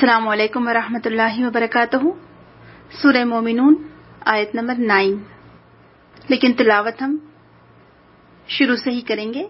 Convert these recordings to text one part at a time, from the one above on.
السلام علیکم ورحمۃ اللہ وبرکاتہ۔ سورہ مومنون آیت نمبر 9، لیکن تلاوت ہم شروع سے ہی کریں گے۔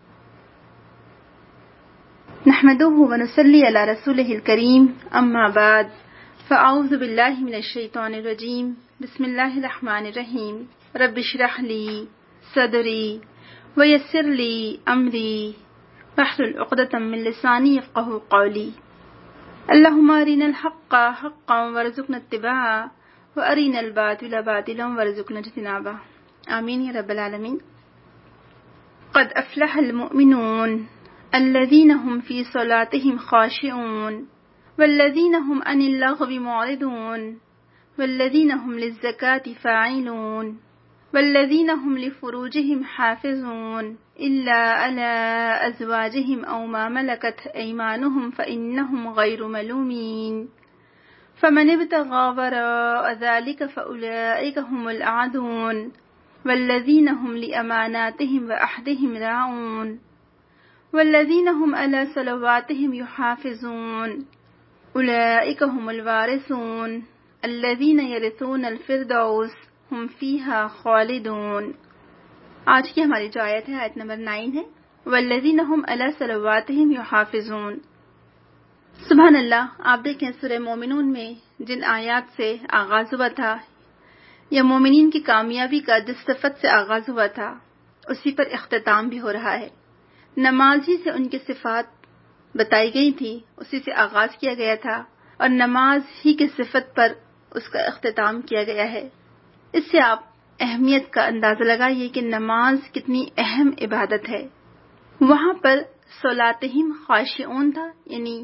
نحمدہ ونصلی علی رسولہ الکریم، اما بعد فاعوذ باللہ من الشیطان الرجیم، بسم اللہ الرحمن الرحیم۔ رب اشرح لی صدری ویسر لی امری واحلل عقدۃ من لسانی یفقہوا قولی۔ اللہم ارنا الحق حقا وارزقنا اتباعہ وارنا الباطل باطلا وارزقنا اجتنابہ، آمین یا رب العالمین۔ قد افلح المؤمنون الذین هم فی صلاتهم خاشعون والذین هم عن اللغو معرضون والذین هم للزکاة فاعلون والذین هم لفروجهم حافظون إلا على أزواجهم أو ما ملكت أيمانهم فإنهم غير ملومين فمن ابتغى وراء ذلك فأولئك هم الأعدون والذين هم لأماناتهم وعهدهم راعون والذين هم على صلواتهم يحافظون أولئك هم الوارثون الذين يرثون الفردوس هم فيها خالدون۔ آج کی ہماری جو آیت ہے آیت نمبر 9 ہے، والذین هم علی صلواتهم یحافظون۔ سبحان اللہ، آپ دیکھیں سورہ مومنون میں جن آیات سے آغاز ہوا تھا یا مومنین کی کامیابی کا جس صفت سے آغاز ہوا تھا اسی پر اختتام بھی ہو رہا ہے۔ نماز ہی سے ان کی صفات بتائی گئی تھی، اسی سے آغاز کیا گیا تھا اور نماز ہی کی صفت پر اس کا اختتام کیا گیا ہے۔ اس سے آپ اہمیت کا اندازہ لگائیے کہ نماز کتنی اہم عبادت ہے۔ وہاں پر صلاتہم خاشعون تھا، یعنی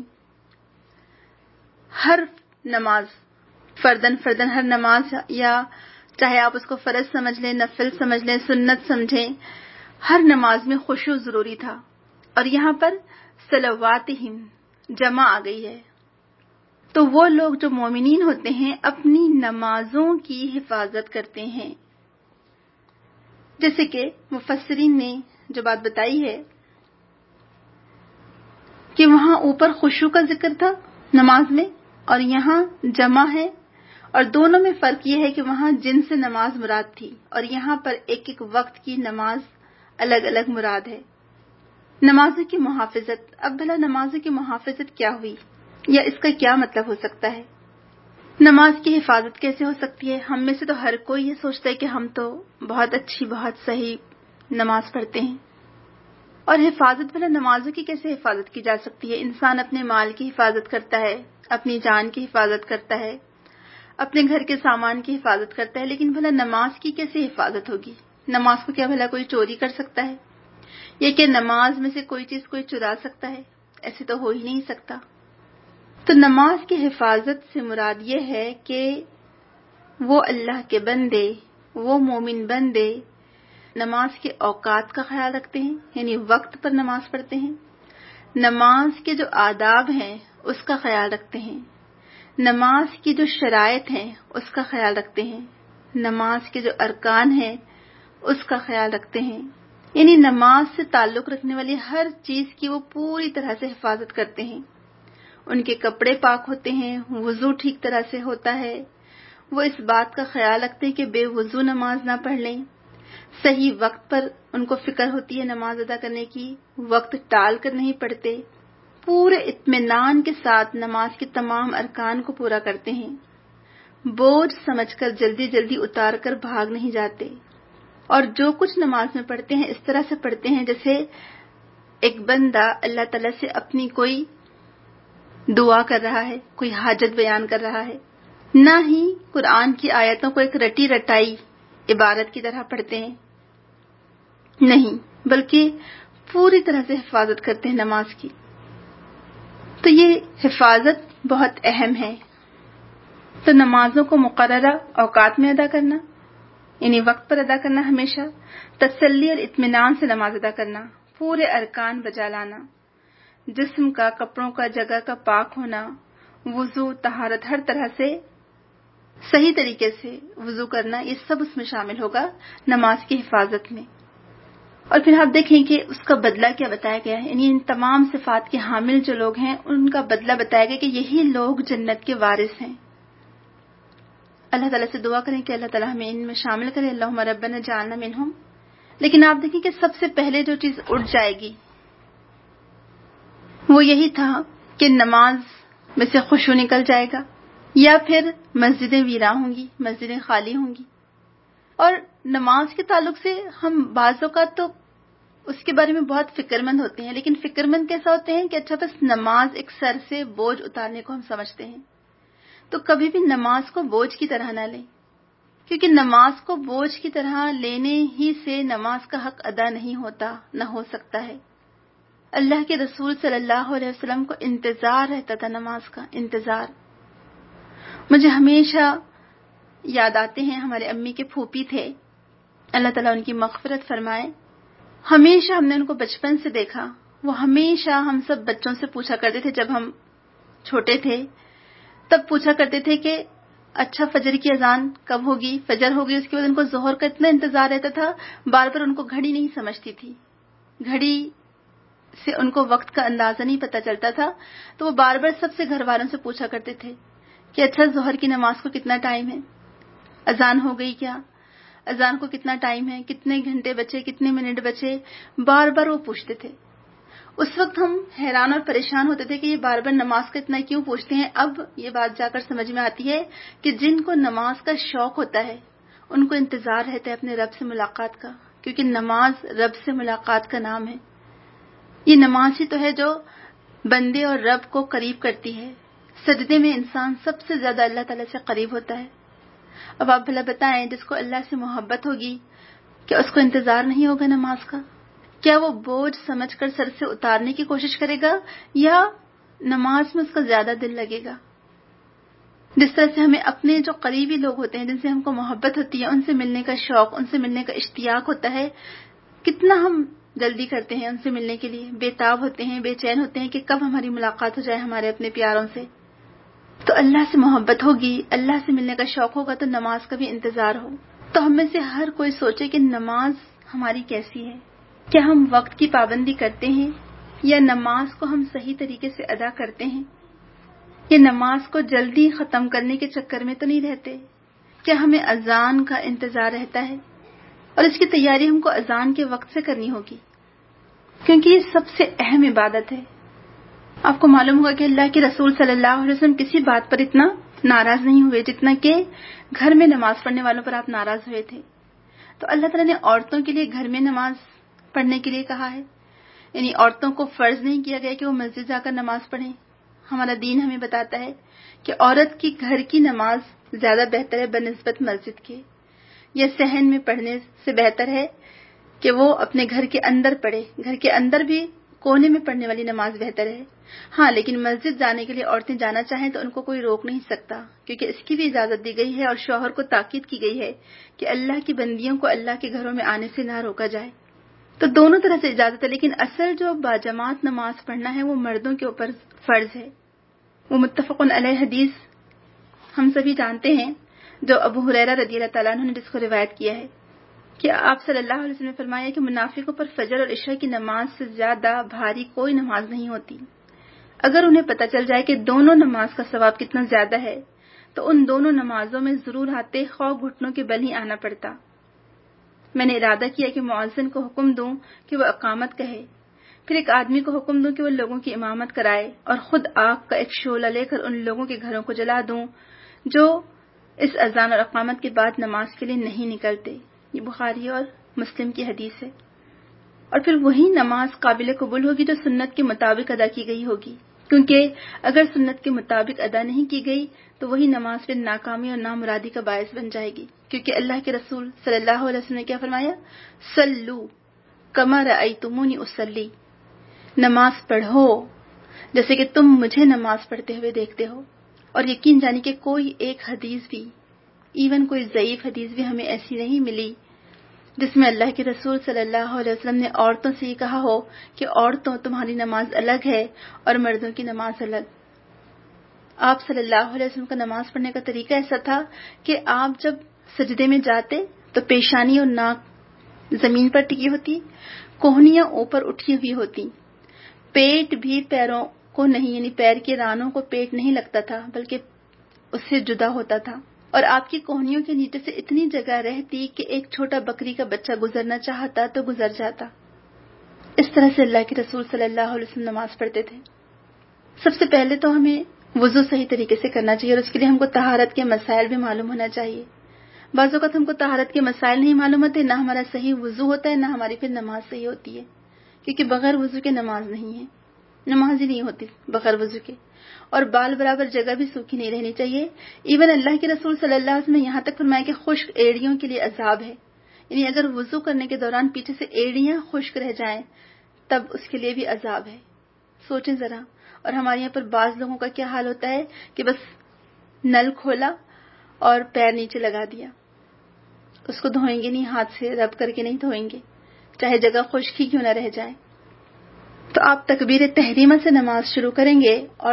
ہر نماز فردن ہر نماز، یا چاہے آپ اس کو فرض سمجھ لیں، نفل سمجھ لیں، سنت سمجھیں، ہر نماز میں خشوع ضروری تھا۔ اور یہاں پر صلواتہم جمع آ گئی ہے، تو وہ لوگ جو مومنین ہوتے ہیں اپنی نمازوں کی حفاظت کرتے ہیں۔ جیسے کہ مفسرین نے جو بات بتائی ہے کہ وہاں اوپر خشوع کا ذکر تھا نماز میں اور یہاں جمع ہے، اور دونوں میں فرق یہ ہے کہ وہاں جن سے نماز مراد تھی اور یہاں پر ایک ایک وقت کی نماز الگ الگ مراد ہے۔ نمازوں کی محافظت، اب بھلا نمازوں کی محافظت کیا ہوئی یا اس کا کیا مطلب ہو سکتا ہے؟ نماز کی حفاظت کیسے ہو سکتی ہے؟ ہم میں سے تو ہر کوئی یہ سوچتا ہے کہ ہم تو بہت اچھی، بہت صحیح نماز پڑھتے ہیں، اور حفاظت بھلا نمازوں کی کیسے حفاظت کی جا سکتی ہے؟ انسان اپنے مال کی حفاظت کرتا ہے، اپنی جان کی حفاظت کرتا ہے، اپنے گھر کے سامان کی حفاظت کرتا ہے، لیکن بھلا نماز کی کیسے حفاظت ہوگی؟ نماز کو کیا بھلا کوئی چوری کر سکتا ہے؟ یہ کہ نماز میں سے کوئی چیز کوئی چرا سکتا ہے؟ ایسے تو ہو ہی نہیں سکتا۔ تو نماز کی حفاظت سے مراد یہ ہے کہ وہ اللہ کے بندے، وہ مومن بندے نماز کے اوقات کا خیال رکھتے ہیں، یعنی وقت پر نماز پڑھتے ہیں، نماز کے جو آداب ہیں اس کا خیال رکھتے ہیں، نماز کی جو شرائط ہیں اس کا خیال رکھتے ہیں، نماز کے جو ارکان ہیں اس کا خیال رکھتے ہیں، یعنی نماز سے تعلق رکھنے والی ہر چیز کی وہ پوری طرح سے حفاظت کرتے ہیں۔ ان کے کپڑے پاک ہوتے ہیں، وضو ٹھیک طرح سے ہوتا ہے، وہ اس بات کا خیال رکھتے ہیں کہ بے وضو نماز نہ پڑھ لیں، صحیح وقت پر ان کو فکر ہوتی ہے نماز ادا کرنے کی، وقت ٹال کر نہیں پڑھتے، پورے اطمینان کے ساتھ نماز کے تمام ارکان کو پورا کرتے ہیں، بوجھ سمجھ کر جلدی جلدی اتار کر بھاگ نہیں جاتے، اور جو کچھ نماز میں پڑھتے ہیں اس طرح سے پڑھتے ہیں جیسے ایک بندہ اللہ تعالیٰ سے اپنی کوئی دعا کر رہا ہے، کوئی حاجت بیان کر رہا ہے، نہ ہی قرآن کی آیتوں کو ایک رٹی رٹائی عبارت کی طرح پڑھتے ہیں، نہیں، بلکہ پوری طرح سے حفاظت کرتے ہیں نماز کی۔ تو یہ حفاظت بہت اہم ہے۔ تو نمازوں کو مقررہ اوقات میں ادا کرنا، یعنی وقت پر ادا کرنا، ہمیشہ تسلی اور اطمینان سے نماز ادا کرنا، پورے ارکان بجا لانا، جسم کا، کپڑوں کا، جگہ کا پاک ہونا، وضو، طہارت، ہر طرح سے صحیح طریقے سے وضو کرنا، یہ سب اس میں شامل ہوگا نماز کی حفاظت میں۔ اور پھر آپ دیکھیں کہ اس کا بدلہ کیا بتایا گیا ہے. یعنی ان تمام صفات کے حامل جو لوگ ہیں ان کا بدلہ بتایا گیا کہ یہی لوگ جنت کے وارث ہیں. اللہ تعالیٰ سے دعا کریں کہ اللہ تعالیٰ ہمیں ان میں شامل کرے. اللہم ربنا جعلنا منہم. لیکن آپ دیکھیں کہ سب سے پہلے جو چیز اٹھ جائے گی وہ یہی تھا کہ نماز میں سے خشوع نکل جائے گا، یا پھر مسجدیں ویراں ہوں گی، مسجدیں خالی ہوں گی. اور نماز کے تعلق سے ہم بعض اوقات تو اس کے بارے میں بہت فکر مند ہوتے ہیں، لیکن فکر مند کیسا ہوتے ہیں کہ اچھا بس نماز ایک سر سے بوجھ اتارنے کو ہم سمجھتے ہیں. تو کبھی بھی نماز کو بوجھ کی طرح نہ لیں، کیونکہ نماز کو بوجھ کی طرح لینے ہی سے نماز کا حق ادا نہیں ہوتا، نہ ہو سکتا ہے. اللہ کے رسول صلی اللہ علیہ وسلم کو انتظار رہتا تھا نماز کا، انتظار. مجھے ہمیشہ یاد آتے ہیں ہمارے امی کے پھوپھی تھے، اللہ تعالیٰ ان کی مغفرت فرمائے. ہمیشہ ہم نے ان کو بچپن سے دیکھا، وہ ہمیشہ ہم سب بچوں سے پوچھا کرتے تھے، جب ہم چھوٹے تھے تب پوچھا کرتے تھے کہ اچھا فجر کی اذان کب ہوگی، فجر ہوگی، اس کے بعد ان کو ظہر کا اتنا انتظار رہتا تھا. بار بار ان کو گھڑی نہیں سمجھتی تھی، گھڑی سے ان کو وقت کا اندازہ نہیں پتہ چلتا تھا، تو وہ بار بار سب سے گھر والوں سے پوچھا کرتے تھے کہ اچھا ظہر کی نماز کو کتنا ٹائم ہے، اذان ہو گئی کیا، اذان کو کتنا ٹائم ہے، کتنے گھنٹے بچے، کتنے منٹ بچے، بار بار وہ پوچھتے تھے. اس وقت ہم حیران اور پریشان ہوتے تھے کہ یہ بار بار نماز کا اتنا کیوں پوچھتے ہیں. اب یہ بات جا کر سمجھ میں آتی ہے کہ جن کو نماز کا شوق ہوتا ہے ان کو انتظار رہتا ہے اپنے رب سے ملاقات کا، کیونکہ نماز رب سے ملاقات کا نام ہے. یہ نماز ہی تو ہے جو بندے اور رب کو قریب کرتی ہے. سجدے میں انسان سب سے زیادہ اللہ تعالیٰ سے قریب ہوتا ہے. اب آپ بھلا بتائیں، جس کو اللہ سے محبت ہوگی کیا اس کو انتظار نہیں ہوگا نماز کا؟ کیا وہ بوجھ سمجھ کر سر سے اتارنے کی کوشش کرے گا، یا نماز میں اس کا زیادہ دل لگے گا؟ جس طرح سے ہمیں اپنے جو قریبی لوگ ہوتے ہیں، جن سے ہم کو محبت ہوتی ہے، ان سے ملنے کا شوق، ان سے ملنے کا اشتیاق ہوتا ہے، کتنا ہم جلدی کرتے ہیں ان سے ملنے کے لیے، بے تاب ہوتے ہیں، بے چین ہوتے ہیں کہ کب ہماری ملاقات ہو جائے ہمارے اپنے پیاروں سے. تو اللہ سے محبت ہوگی، اللہ سے ملنے کا شوق ہوگا تو نماز کا بھی انتظار ہو. تو ہم میں سے ہر کوئی سوچے کہ نماز ہماری کیسی ہے. کیا ہم وقت کی پابندی کرتے ہیں، یا نماز کو ہم صحیح طریقے سے ادا کرتے ہیں؟ یہ نماز کو جلدی ختم کرنے کے چکر میں تو نہیں رہتے؟ کیا ہمیں اذان کا انتظار رہتا ہے؟ اور اس کی تیاری ہم کو اذان کے وقت سے کرنی ہوگی، کیونکہ یہ سب سے اہم عبادت ہے. آپ کو معلوم ہوگا کہ اللہ کے رسول صلی اللہ علیہ وسلم کسی بات پر اتنا ناراض نہیں ہوئے جتنا کہ گھر میں نماز پڑھنے والوں پر آپ ناراض ہوئے تھے. تو اللہ تعالیٰ نے عورتوں کے لیے گھر میں نماز پڑھنے کے لیے کہا ہے. یعنی عورتوں کو فرض نہیں کیا گیا کہ وہ مسجد جا کر نماز پڑھیں. ہمارا دین ہمیں بتاتا ہے کہ عورت کی گھر کی نماز زیادہ بہتر ہے بنسبت مسجد کے، یا صحن میں پڑھنے سے بہتر ہے کہ وہ اپنے گھر کے اندر پڑھے. گھر کے اندر بھی کونے میں پڑھنے والی نماز بہتر ہے. ہاں، لیکن مسجد جانے کے لیے عورتیں جانا چاہیں تو ان کو کوئی روک نہیں سکتا، کیونکہ اس کی بھی اجازت دی گئی ہے اور شوہر کو تاکید کی گئی ہے کہ اللہ کی بندیوں کو اللہ کے گھروں میں آنے سے نہ روکا جائے. تو دونوں طرح سے اجازت ہے، لیکن اصل جو باجماعت نماز پڑھنا ہے وہ مردوں کے اوپر فرض ہے. وہ متفق علیہ حدیث ہم سبھی جانتے ہیں، جو ابو ہریرہ رضی اللہ تعالیٰ عنہ نے جس کو روایت کیا ہے کہ آپ صلی اللہ علیہ وسلم نے فرمایا کہ منافقوں پر فجر اور عشاء کی نماز سے زیادہ بھاری کوئی نماز نہیں ہوتی. اگر انہیں پتہ چل جائے کہ دونوں نماز کا ثواب کتنا زیادہ ہے تو ان دونوں نمازوں میں ضرور آتے، خواہ گھٹنوں کے بل ہی آنا پڑتا. میں نے ارادہ کیا کہ مؤذن کو حکم دوں کہ وہ اقامت کہے، پھر ایک آدمی کو حکم دوں کہ وہ لوگوں کی امامت کرائے، اور خود آگ کا ایک شعلہ لے کر ان لوگوں کے گھروں کو جلا دوں جو اس اذان اور اقامت کے بعد نماز کے لیے نہیں نکلتے. یہ بخاری اور مسلم کی حدیث ہے. اور پھر وہی نماز قابل قبول ہوگی جو سنت کے مطابق ادا کی گئی ہوگی، کیونکہ اگر سنت کے مطابق ادا نہیں کی گئی تو وہی نماز پھر ناکامی اور نامرادی کا باعث بن جائے گی. کیونکہ اللہ کے رسول صلی اللہ علیہ وسلم نے کیا فرمایا؟ صلو کما رأیتمونی اصلی، نماز پڑھو جیسے کہ تم مجھے نماز پڑھتے ہوئے دیکھتے ہو. اور یقین جانی کہ کوئی ایک حدیث بھی، ایون کوئی ضعیف حدیث بھی ہمیں ایسی نہیں ملی جس میں اللہ کے رسول صلی اللہ علیہ وسلم نے عورتوں سے یہ کہا ہو کہ عورتوں تمہاری نماز الگ ہے اور مردوں کی نماز الگ. آپ صلی اللہ علیہ وسلم کا نماز پڑھنے کا طریقہ ایسا تھا کہ آپ جب سجدے میں جاتے تو پیشانی اور ناک زمین پر ٹکی ہوتی، کوہنیاں اوپر اٹھی ہوئی ہوتی، پیٹ بھی پیروں کو نہیں، یعنی پیر کے رانوں کو پیٹ نہیں لگتا تھا بلکہ اس سے جدا ہوتا تھا، اور آپ کی کوہنیوں کے نیچے سے اتنی جگہ رہتی کہ ایک چھوٹا بکری کا بچہ گزرنا چاہتا تو گزر جاتا۔ اس طرح سے اللہ کے رسول صلی اللہ علیہ وسلم نماز پڑھتے تھے۔ سب سے پہلے تو ہمیں وضو صحیح طریقے سے کرنا چاہیے، اور اس کے لیے ہم کو طہارت کے مسائل بھی معلوم ہونا چاہیے۔ بعض اوقات ہم کو طہارت کے مسائل نہیں معلوم ہوتے، نہ ہمارا صحیح وضو ہوتا ہے، نہ ہماری پھر نماز صحیح ہوتی ہے، کیونکہ بغیر وضو کے نماز نہیں ہے، نماز ہی نہیں ہوتی بغیر وضو کے۔ اور بال برابر جگہ بھی سوکھی نہیں رہنی چاہیے۔ ایون اللہ کے رسول صلی اللہ علیہ وسلم نے یہاں تک فرمایا کہ خشک ایڑیوں کے لیے عذاب ہے، یعنی اگر وضو کرنے کے دوران پیچھے سے ایڑیاں خشک رہ جائیں تب اس کے لیے بھی عذاب ہے۔ سوچیں ذرا۔ اور ہمارے یہاں پر بعض لوگوں کا کیا حال ہوتا ہے کہ بس نل کھولا اور پیر نیچے لگا دیا، اس کو دھوئیں گے نہیں، ہاتھ سے رب کر کے نہیں دھوئیں گے، چاہے جگہ خشک ہی کیوں نہ رہ جائے۔ تو آپ تکبیر تحریمہ سے نماز شروع کریں گے، اور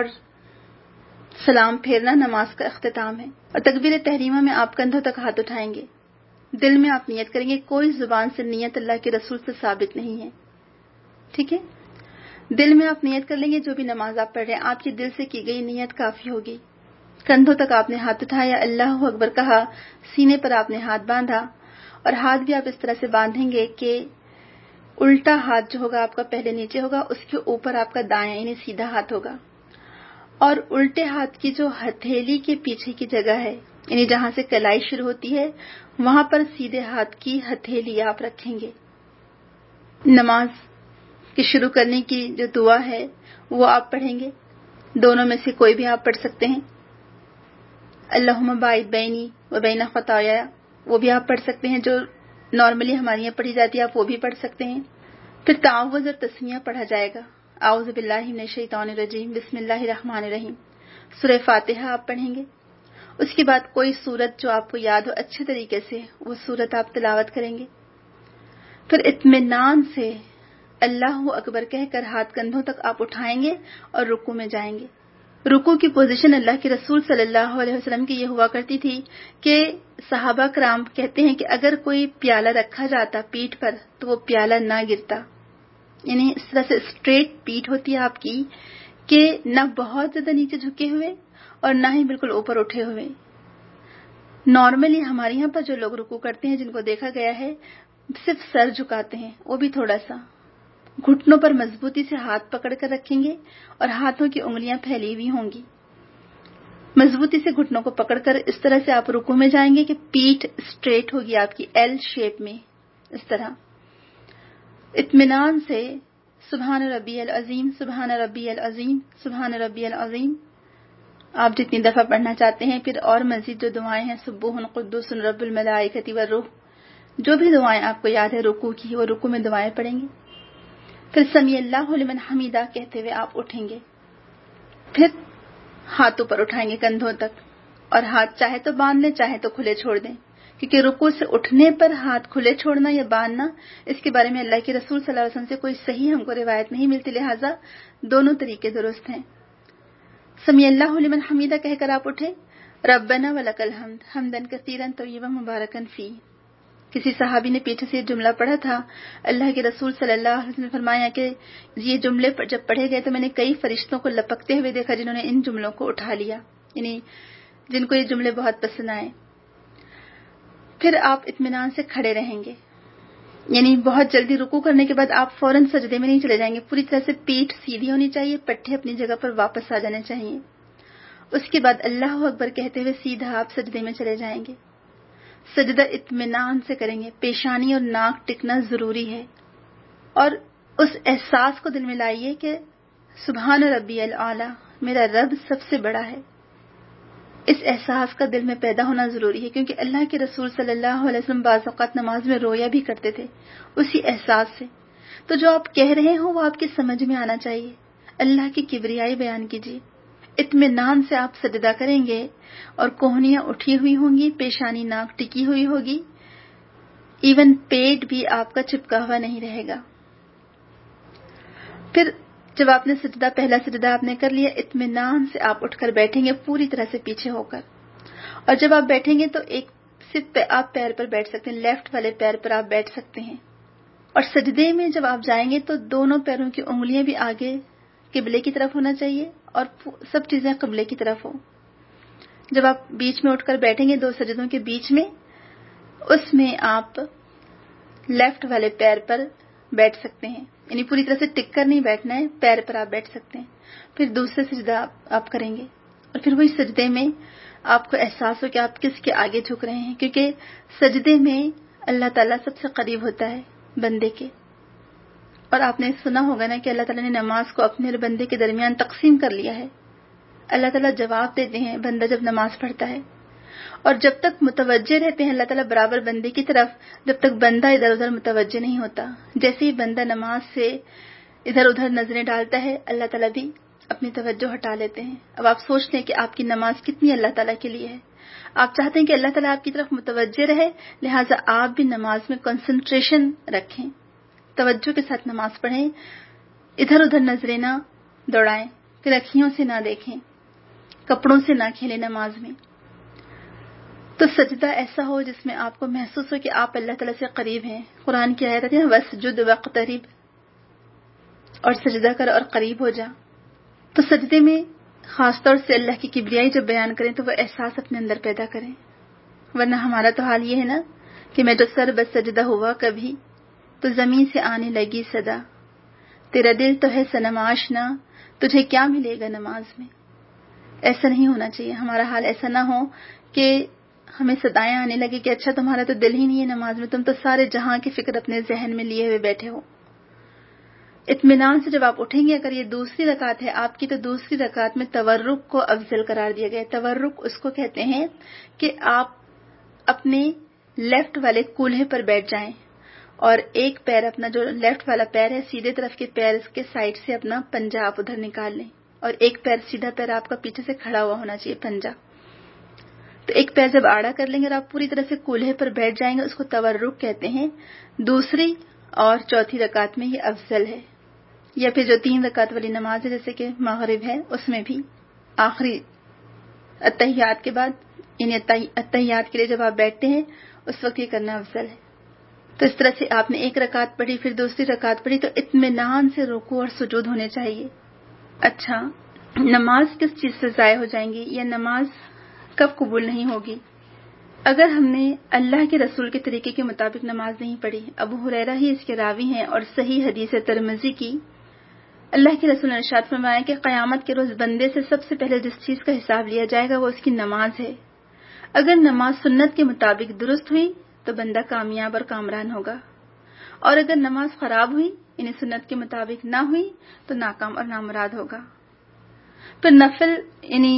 سلام پھیرنا نماز کا اختتام ہے۔ اور تکبیر تحریمہ میں آپ کندھوں تک ہاتھ اٹھائیں گے، دل میں آپ نیت کریں گے، کوئی زبان سے نیت اللہ کے رسول سے ثابت نہیں ہے، ٹھیک ہے؟ دل میں آپ نیت کر لیں گے، جو بھی نماز آپ پڑھ رہے ہیں آپ کی دل سے کی گئی نیت کافی ہوگی۔ کندھوں تک آپ نے ہاتھ اٹھایا، اللہ اکبر کہا، سینے پر آپ نے ہاتھ باندھا، اور ہاتھ بھی آپ اس طرح سے باندھیں گے کہ الٹا ہاتھ جو ہوگا آپ کا پہلے نیچے ہوگا، اس کے اوپر آپ کا دایاں یعنی سیدھا ہاتھ ہوگا، اور الٹے ہاتھ کی جو ہتھیلی کے پیچھے کی جگہ ہے، یعنی جہاں سے کلائی شروع ہوتی ہے، وہاں پر سیدھے ہاتھ کی ہتھیلی آپ رکھیں گے۔ نماز کی شروع کرنے کی جو دعا ہے وہ آپ پڑھیں گے، دونوں میں سے کوئی بھی آپ پڑھ سکتے ہیں۔ اللہم باعث بینی و بین خطایا، وہ بھی آپ پڑھ سکتے ہیں، جو نارملی ہمارے یہاں پڑھی جاتی ہے، آپ وہ بھی پڑھ سکتے ہیں۔ پھر تعوذ اور تسمیہ پڑھا جائے گا، اعوذ باللہ من الشیطان الرجیم، بسم اللہ الرحمن الرحیم، سورہ فاتحہ آپ پڑھیں گے۔ اس کے بعد کوئی سورت جو آپ کو یاد ہو اچھے طریقے سے، وہ سورت آپ تلاوت کریں گے۔ پھر اطمینان سے اللہ اکبر کہہ کر ہاتھ کندھوں تک آپ اٹھائیں گے اور رکوع میں جائیں گے۔ رکوع کی پوزیشن اللہ کے رسول صلی اللہ علیہ وسلم کی یہ ہوا کرتی تھی کہ صحابہ کرام کہتے ہیں کہ اگر کوئی پیالہ رکھا جاتا پیٹھ پر تو وہ پیالہ نہ گرتا، یعنی اس طرح سے اسٹریٹ پیٹھ ہوتی ہے آپ کی کہ نہ بہت زیادہ نیچے جھکے ہوئے اور نہ ہی بالکل اوپر اٹھے ہوئے۔ نارملی ہمارے یہاں پر جو لوگ رکوع کرتے ہیں، جن کو دیکھا گیا ہے، صرف سر جھکاتے ہیں، وہ بھی تھوڑا سا۔ گھٹنوں پر مضبوطی سے ہاتھ پکڑ کر رکھیں گے اور ہاتھوں کی انگلیاں پھیلی ہوئی ہوں گی۔ مضبوطی سے گھٹنوں کو پکڑ کر اس طرح سے آپ رکوع میں جائیں گے کہ پیٹھ اسٹریٹ ہوگی آپ کی، ایل شیپ میں، اس طرح۔ اطمینان سے سبحان ربی العظیم، سبحان ربی العظیم، سبحان ربی العظیم آپ جتنی دفعہ پڑھنا چاہتے ہیں۔ پھر اور مزید جو دعائیں ہیں، سبوح قدوس رب الملائکۃ والروح، جو بھی دعائیں آپ کو یاد ہے رکوع کی، وہ رکوع میں دعائیں پڑھیں گے۔ پھر سمیع اللہ لمن حمیدہ کہتے ہوئے آپ اٹھیں گے۔ پھر ہاتھ اوپر اٹھائیں گے کندھوں تک، اور ہاتھ چاہے تو باندھ لیں، چاہے تو کھلے چھوڑ دیں، کیونکہ رکوع سے اٹھنے پر ہاتھ کھلے چھوڑنا یا باندھنا، اس کے بارے میں اللہ کے رسول صلی اللہ علیہ وسلم سے کوئی صحیح ہم کو روایت نہیں ملتی، لہٰذا دونوں طریقے درست ہیں۔ سمیع اللہ لمن حمیدہ کہہ کر آپ اٹھے، ربنا ولک الحمد حمدا کثیرا طیبا مبارکا فیہ۔ کسی صحابی نے پیچھے سے یہ جملہ پڑھا تھا، اللہ کے رسول صلی اللہ علیہ وسلم نے فرمایا کہ یہ جملے جب پڑھے گئے تو میں نے کئی فرشتوں کو لپکتے ہوئے دیکھا جنہوں نے ان جملوں کو اٹھا لیا، یعنی جن کو یہ جملے بہت پسند آئے۔ پھر آپ اطمینان سے کھڑے رہیں گے، یعنی بہت جلدی رکوع کرنے کے بعد آپ فوراً سجدے میں نہیں چلے جائیں گے، پوری طرح سے پیٹھ سیدھی ہونی چاہیے، پٹھے اپنی جگہ پر واپس آ جانے چاہیے۔ اس کے بعد اللہ اکبر کہتے ہوئے سیدھا آپ سجدے میں چلے جائیں گے۔ سجدہ اطمینان سے کریں گے، پیشانی اور ناک ٹکنا ضروری ہے، اور اس احساس کو دل میں لائیے کہ سبحان ربی الاعلیٰ، میرا رب سب سے بڑا ہے۔ اس احساس کا دل میں پیدا ہونا ضروری ہے، کیونکہ اللہ کے رسول صلی اللہ علیہ وسلم بعض اوقات نماز میں رویا بھی کرتے تھے اسی احساس سے۔ تو جو آپ کہہ رہے ہوں وہ آپ کی سمجھ میں آنا چاہیے، اللہ کی کبریائی بیان کیجیے۔ اطمینان سے آپ سجدہ کریں گے اور کوہنیاں اٹھی ہوئی ہوں گی، پیشانی ناک ٹکی ہوئی ہوگی، ایون پیٹ بھی آپ کا چپکا ہوا نہیں رہے گا۔ پھر جب آپ نے پہلا سجدہ آپ نے کر لیا، اطمینان سے آپ اٹھ کر بیٹھیں گے پوری طرح سے پیچھے ہو کر، اور جب آپ بیٹھیں گے تو ایک صرف آپ پیر پر بیٹھ سکتے ہیں، لیفٹ والے پیر پر آپ بیٹھ سکتے ہیں. اور سجدے میں جب آپ جائیں گے تو دونوں پیروں کی انگلیاں بھی آگے قبلے کی طرف ہونا چاہیے اور سب چیزیں قبلے کی طرف ہو. جب آپ بیچ میں اٹھ کر بیٹھیں گے 2 سجدوں کے بیچ میں، اس میں آپ لیفٹ والے پیر پر بیٹھ سکتے ہیں، یعنی پوری طرح سے ٹک کر نہیں بیٹھنا ہے، پیر پر آپ بیٹھ سکتے ہیں. پھر دوسرا سجدہ آپ کریں گے اور پھر وہی سجدے میں آپ کو احساس ہو کہ آپ کس کے آگے جھک رہے ہیں، کیونکہ سجدے میں اللہ تعالیٰ سب سے قریب ہوتا ہے بندے کے. اور آپ نے سنا ہوگا نا کہ اللہ تعالیٰ نے نماز کو اپنے اور بندے کے درمیان تقسیم کر لیا ہے. اللہ تعالیٰ جواب دیتے ہیں بندہ جب نماز پڑھتا ہے، اور جب تک متوجہ رہتے ہیں اللہ تعالیٰ برابر بندے کی طرف، جب تک بندہ ادھر ادھر متوجہ نہیں ہوتا. جیسے ہی بندہ نماز سے ادھر ادھر نظریں ڈالتا ہے، اللہ تعالیٰ بھی اپنی توجہ ہٹا لیتے ہیں. اب آپ سوچتے ہیں کہ آپ کی نماز کتنی اللہ تعالیٰ کے لیے ہے. آپ چاہتے ہیں کہ اللہ تعالیٰ آپ کی طرف متوجہ رہے، لہٰذا آپ بھی نماز میں کنسنٹریشن رکھیں، توجہ کے ساتھ نماز پڑھیں، ادھر ادھر نظریں نہ دوڑائیں، پھر اکھیوں سے نہ دیکھیں، کپڑوں سے نہ کھیلیں نماز میں. تو سجدہ ایسا ہو جس میں آپ کو محسوس ہو کہ آپ اللہ تعالیٰ سے قریب ہیں. قرآن کی آیت ہے وَاسْجُدْ وَاقْتَرِب، اور سجدہ کر اور قریب ہو جا. تو سجدے میں خاص طور سے اللہ کی کبریائی جب بیان کریں تو وہ احساس اپنے اندر پیدا کریں. ورنہ ہمارا تو حال یہ ہے نا کہ میں جو سر بس سجدہ ہوا کبھی تو زمین سے آنے لگی صدا، تیرا دل تو ہے صنم آشنا، تجھے کیا ملے گا نماز میں. ایسا نہیں ہونا چاہیے. ہمارا حال ایسا نہ ہو کہ ہمیں صدائیں آنے لگے کہ اچھا تمہارا تو دل ہی نہیں ہے نماز میں، تم تو سارے جہاں کی فکر اپنے ذہن میں لیے ہوئے بیٹھے ہو. اطمینان سے جب آپ اٹھیں گے، اگر یہ دوسری رکعت ہے آپ کی، تو دوسری رکعت میں تورک کو افضل قرار دیا گیا ہے. تورک اس کو کہتے ہیں کہ آپ اپنے لیفٹ والے کولہے پر بیٹھ جائیں اور ایک پیر اپنا جو لیفٹ والا پیر ہے سیدھے طرف کے پیر کے سائڈ سے اپنا پنجہ آپ ادھر نکال لیں، اور ایک پیر سیدھا پیر آپ کا پیچھے سے کھڑا ہوا ہونا چاہیے پنجہ. تو ایک پیر جب آڑا کر لیں گے اور آپ پوری طرح سے کولہے پر بیٹھ جائیں گے، اس کو تورک کہتے ہیں. دوسری اور چوتھی رکعت میں یہ افضل ہے. یا پھر جو 3 رکعت والی نماز ہے جیسے کہ مغرب ہے، اس میں بھی آخری اتحیات کے بعد، یعنی اتحیات کے لیے جب آپ بیٹھتے ہیں اس وقت یہ کرنا افضل ہے. تو اس طرح سے آپ نے ایک رکعت پڑھی، پھر دوسری رکعت پڑھی، تو اطمینان سے رکوع اور سجود ہونے چاہیے. اچھا، نماز کس چیز سے ضائع ہو جائیں گی یا نماز کب قبول نہیں ہوگی؟ اگر ہم نے اللہ کے رسول کے طریقے کے مطابق نماز نہیں پڑھی. ابو ہریرہ ہی اس کے راوی ہیں اور صحیح حدیث ترمذی کی، اللہ کے رسول نے ارشاد فرمایا کہ قیامت کے روز بندے سے سب سے پہلے جس چیز کا حساب لیا جائے گا وہ اس کی نماز ہے. اگر نماز سنت کے مطابق درست ہوئی تو بندہ کامیاب اور کامران ہوگا، اور اگر نماز خراب ہوئی یعنی سنت کے مطابق نہ ہوئی تو ناکام اور نامراد ہوگا. پھر نفل، یعنی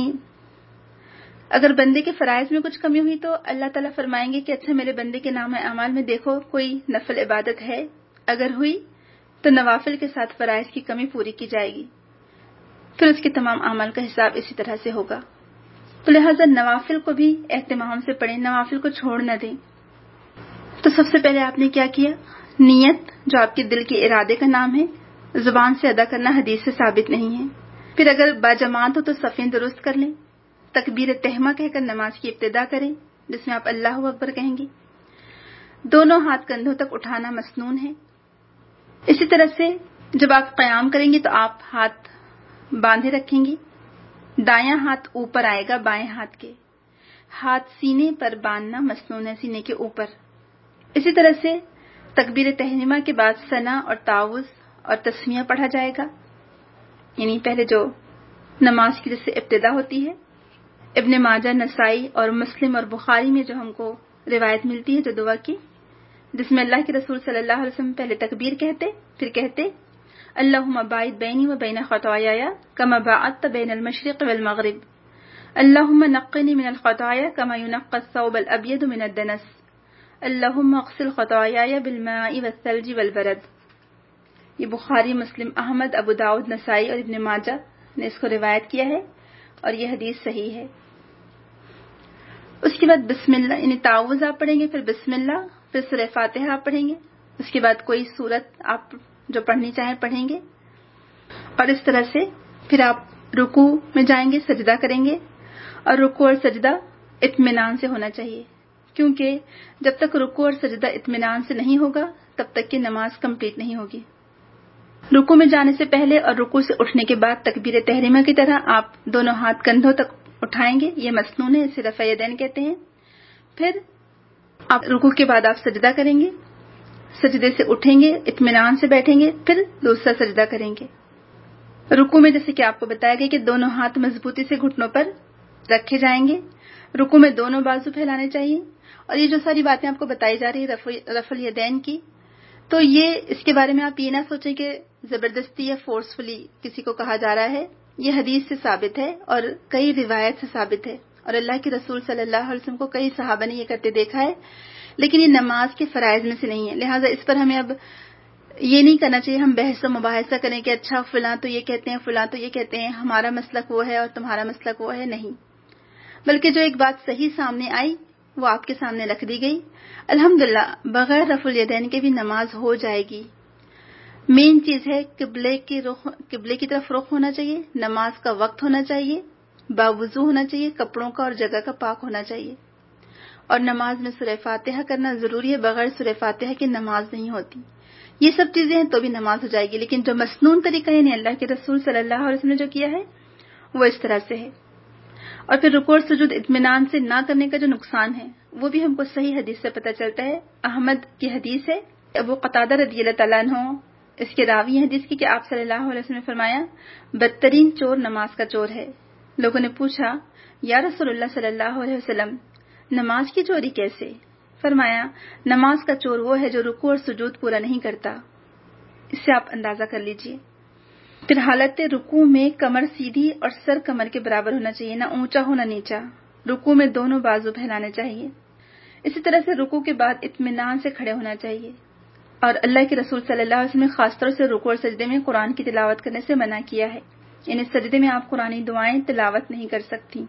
اگر بندے کے فرائض میں کچھ کمی ہوئی تو اللہ تعالیٰ فرمائیں گے کہ اچھا میرے بندے کے نام اعمال میں دیکھو کوئی نفل عبادت ہے. اگر ہوئی تو نوافل کے ساتھ فرائض کی کمی پوری کی جائے گی، پھر اس کے تمام اعمال کا حساب اسی طرح سے ہوگا. تو لہٰذا نوافل کو بھی اہتمام سے پڑھیں، نوافل کو چھوڑ نہ دیں. تو سب سے پہلے آپ نے کیا کیا؟ نیت، جو آپ کے دل کے ارادے کا نام ہے، زبان سے ادا کرنا حدیث سے ثابت نہیں ہے. پھر اگر باجماعت ہو تو صفیں درست کر لیں. تکبیر تہمہ کہہ کر نماز کی ابتدا کریں، جس میں آپ اللہ اکبر کہیں گے. دونوں ہاتھ کندھوں تک اٹھانا مسنون ہے. اسی طرح سے جب آپ قیام کریں گے تو آپ ہاتھ باندھے رکھیں گی، دایاں ہاتھ اوپر آئے گا بائیں ہاتھ کے. ہاتھ سینے پر باندھنا مسنون ہے، سینے کے اوپر. اسی طرح سے تکبیر تحریمہ کے بعد ثنا اور تعوذ اور تسمیہ پڑھا جائے گا، یعنی پہلے جو نماز کی جس سے ابتدا ہوتی ہے. ابن ماجہ، نسائی اور مسلم اور بخاری میں جو ہم کو روایت ملتی ہے جو دعا کی، جس میں اللہ کے رسول صلی اللہ علیہ وسلم پہلے تکبیر کہتے، پھر کہتے اللہم باعد بینی و بین خطایایا کما باعدت بین المشرق والمغرب، اللہم نقنی من الخطایا کما ینقی الثوب الابیض من الدنس، اللہم اغسل خطایایا بالماء والثلج والبرد. یہ بخاری، مسلم، احمد، ابو داؤد، نسائی اور ابن ماجہ نے اس کو روایت کیا ہے اور یہ حدیث صحیح ہے. اس کے بعد بسم اللہ، یعنی تعوذ آپ پڑھیں گے، پھر بسم اللہ، پھر سورہ فاتحہ آپ پڑھیں گے. اس کے بعد کوئی سورت آپ جو پڑھنی چاہیں پڑھیں گے، اور اس طرح سے پھر آپ رکوع میں جائیں گے، سجدہ کریں گے. اور رکوع اور سجدہ اطمینان سے ہونا چاہیے کیونکہ جب تک رکوع اور سجدہ اطمینان سے نہیں ہوگا تب تک کہ نماز کمپلیٹ نہیں ہوگی۔ رکوع میں جانے سے پہلے اور رکوع سے اٹھنے کے بعد تکبیر تحریمہ کی طرح آپ دونوں ہاتھ کندھوں تک اٹھائیں گے، یہ مسنون ہے، اسے رفع یدین کہتے ہیں۔ پھر آپ رکوع کے بعد آپ سجدہ کریں گے، سجدے سے اٹھیں گے، اطمینان سے بیٹھیں گے، پھر دوسرا سجدہ کریں گے۔ رکوع میں جیسے کہ آپ کو بتایا گیا کہ دونوں ہاتھ مضبوطی سے گھٹنوں پر رکھے جائیں گے، رکوع میں دونوں بازو پھیلانے چاہیے، اور یہ جو ساری باتیں آپ کو بتائی جا رہی ہے رفع الیدین کی، تو یہ اس کے بارے میں آپ یہ نہ سوچیں کہ زبردستی یا فورسفلی کسی کو کہا جا رہا ہے، یہ حدیث سے ثابت ہے اور کئی روایت سے ثابت ہے، اور اللہ کے رسول صلی اللہ علیہ وسلم کو کئی صحابہ نے یہ کرتے دیکھا ہے، لیکن یہ نماز کے فرائض میں سے نہیں ہے، لہٰذا اس پر ہمیں اب یہ نہیں کرنا چاہیے ہم بحث و مباحثہ کریں کہ اچھا فلاں تو یہ کہتے ہیں، فلاں تو یہ کہتے ہیں، ہمارا مسلک وہ ہے اور تمہارا مسلک وہ ہے، نہیں، بلکہ جو ایک بات صحیح سامنے آئی وہ آپ کے سامنے رکھ دی گئی۔ الحمدللہ بغیر رفع الیدین کے بھی نماز ہو جائے گی۔ مین چیز ہے قبلے کی طرف رخ ہونا چاہیے، نماز کا وقت ہونا چاہیے، باوضو ہونا چاہیے، کپڑوں کا اور جگہ کا پاک ہونا چاہیے، اور نماز میں سورہ فاتحہ کرنا ضروری ہے، بغیر سورہ فاتحہ کی نماز نہیں ہوتی۔ یہ سب چیزیں ہیں تو بھی نماز ہو جائے گی، لیکن جو مسنون طریقہ یعنی اللہ کے رسول صلی اللہ علیہ وسلم نے جو کیا ہے وہ اس طرح سے ہے۔ اور پھر رکوع اور سجود اطمینان سے نہ کرنے کا جو نقصان ہے وہ بھی ہم کو صحیح حدیث سے پتہ چلتا ہے۔ احمد کی حدیث ہے، ابو قتادہ رضی اللہ تعالیٰ عنہ اس کے راوی حدیث کی کہ آپ صلی اللہ علیہ وسلم نے فرمایا بدترین چور نماز کا چور ہے۔ لوگوں نے پوچھا یا رسول اللہ صلی اللہ علیہ وسلم نماز کی چوری کیسے؟ فرمایا نماز کا چور وہ ہے جو رکوع اور سجود پورا نہیں کرتا۔ اس سے آپ اندازہ کر لیجئے۔ پھر حالت رکوع میں کمر سیدھی اور سر کمر کے برابر ہونا چاہیے، نہ اونچا ہو نہ نیچا۔ رکوع میں دونوں بازو پھیلانے چاہیے۔ اسی طرح سے رکوع کے بعد اطمینان سے کھڑے ہونا چاہیے، اور اللہ کے رسول صلی اللہ علیہ وسلم نے خاص طور سے رکوع اور سجدے میں قرآن کی تلاوت کرنے سے منع کیا ہے، یعنی سجدے میں آپ قرآنی دعائیں تلاوت نہیں کر سکتی۔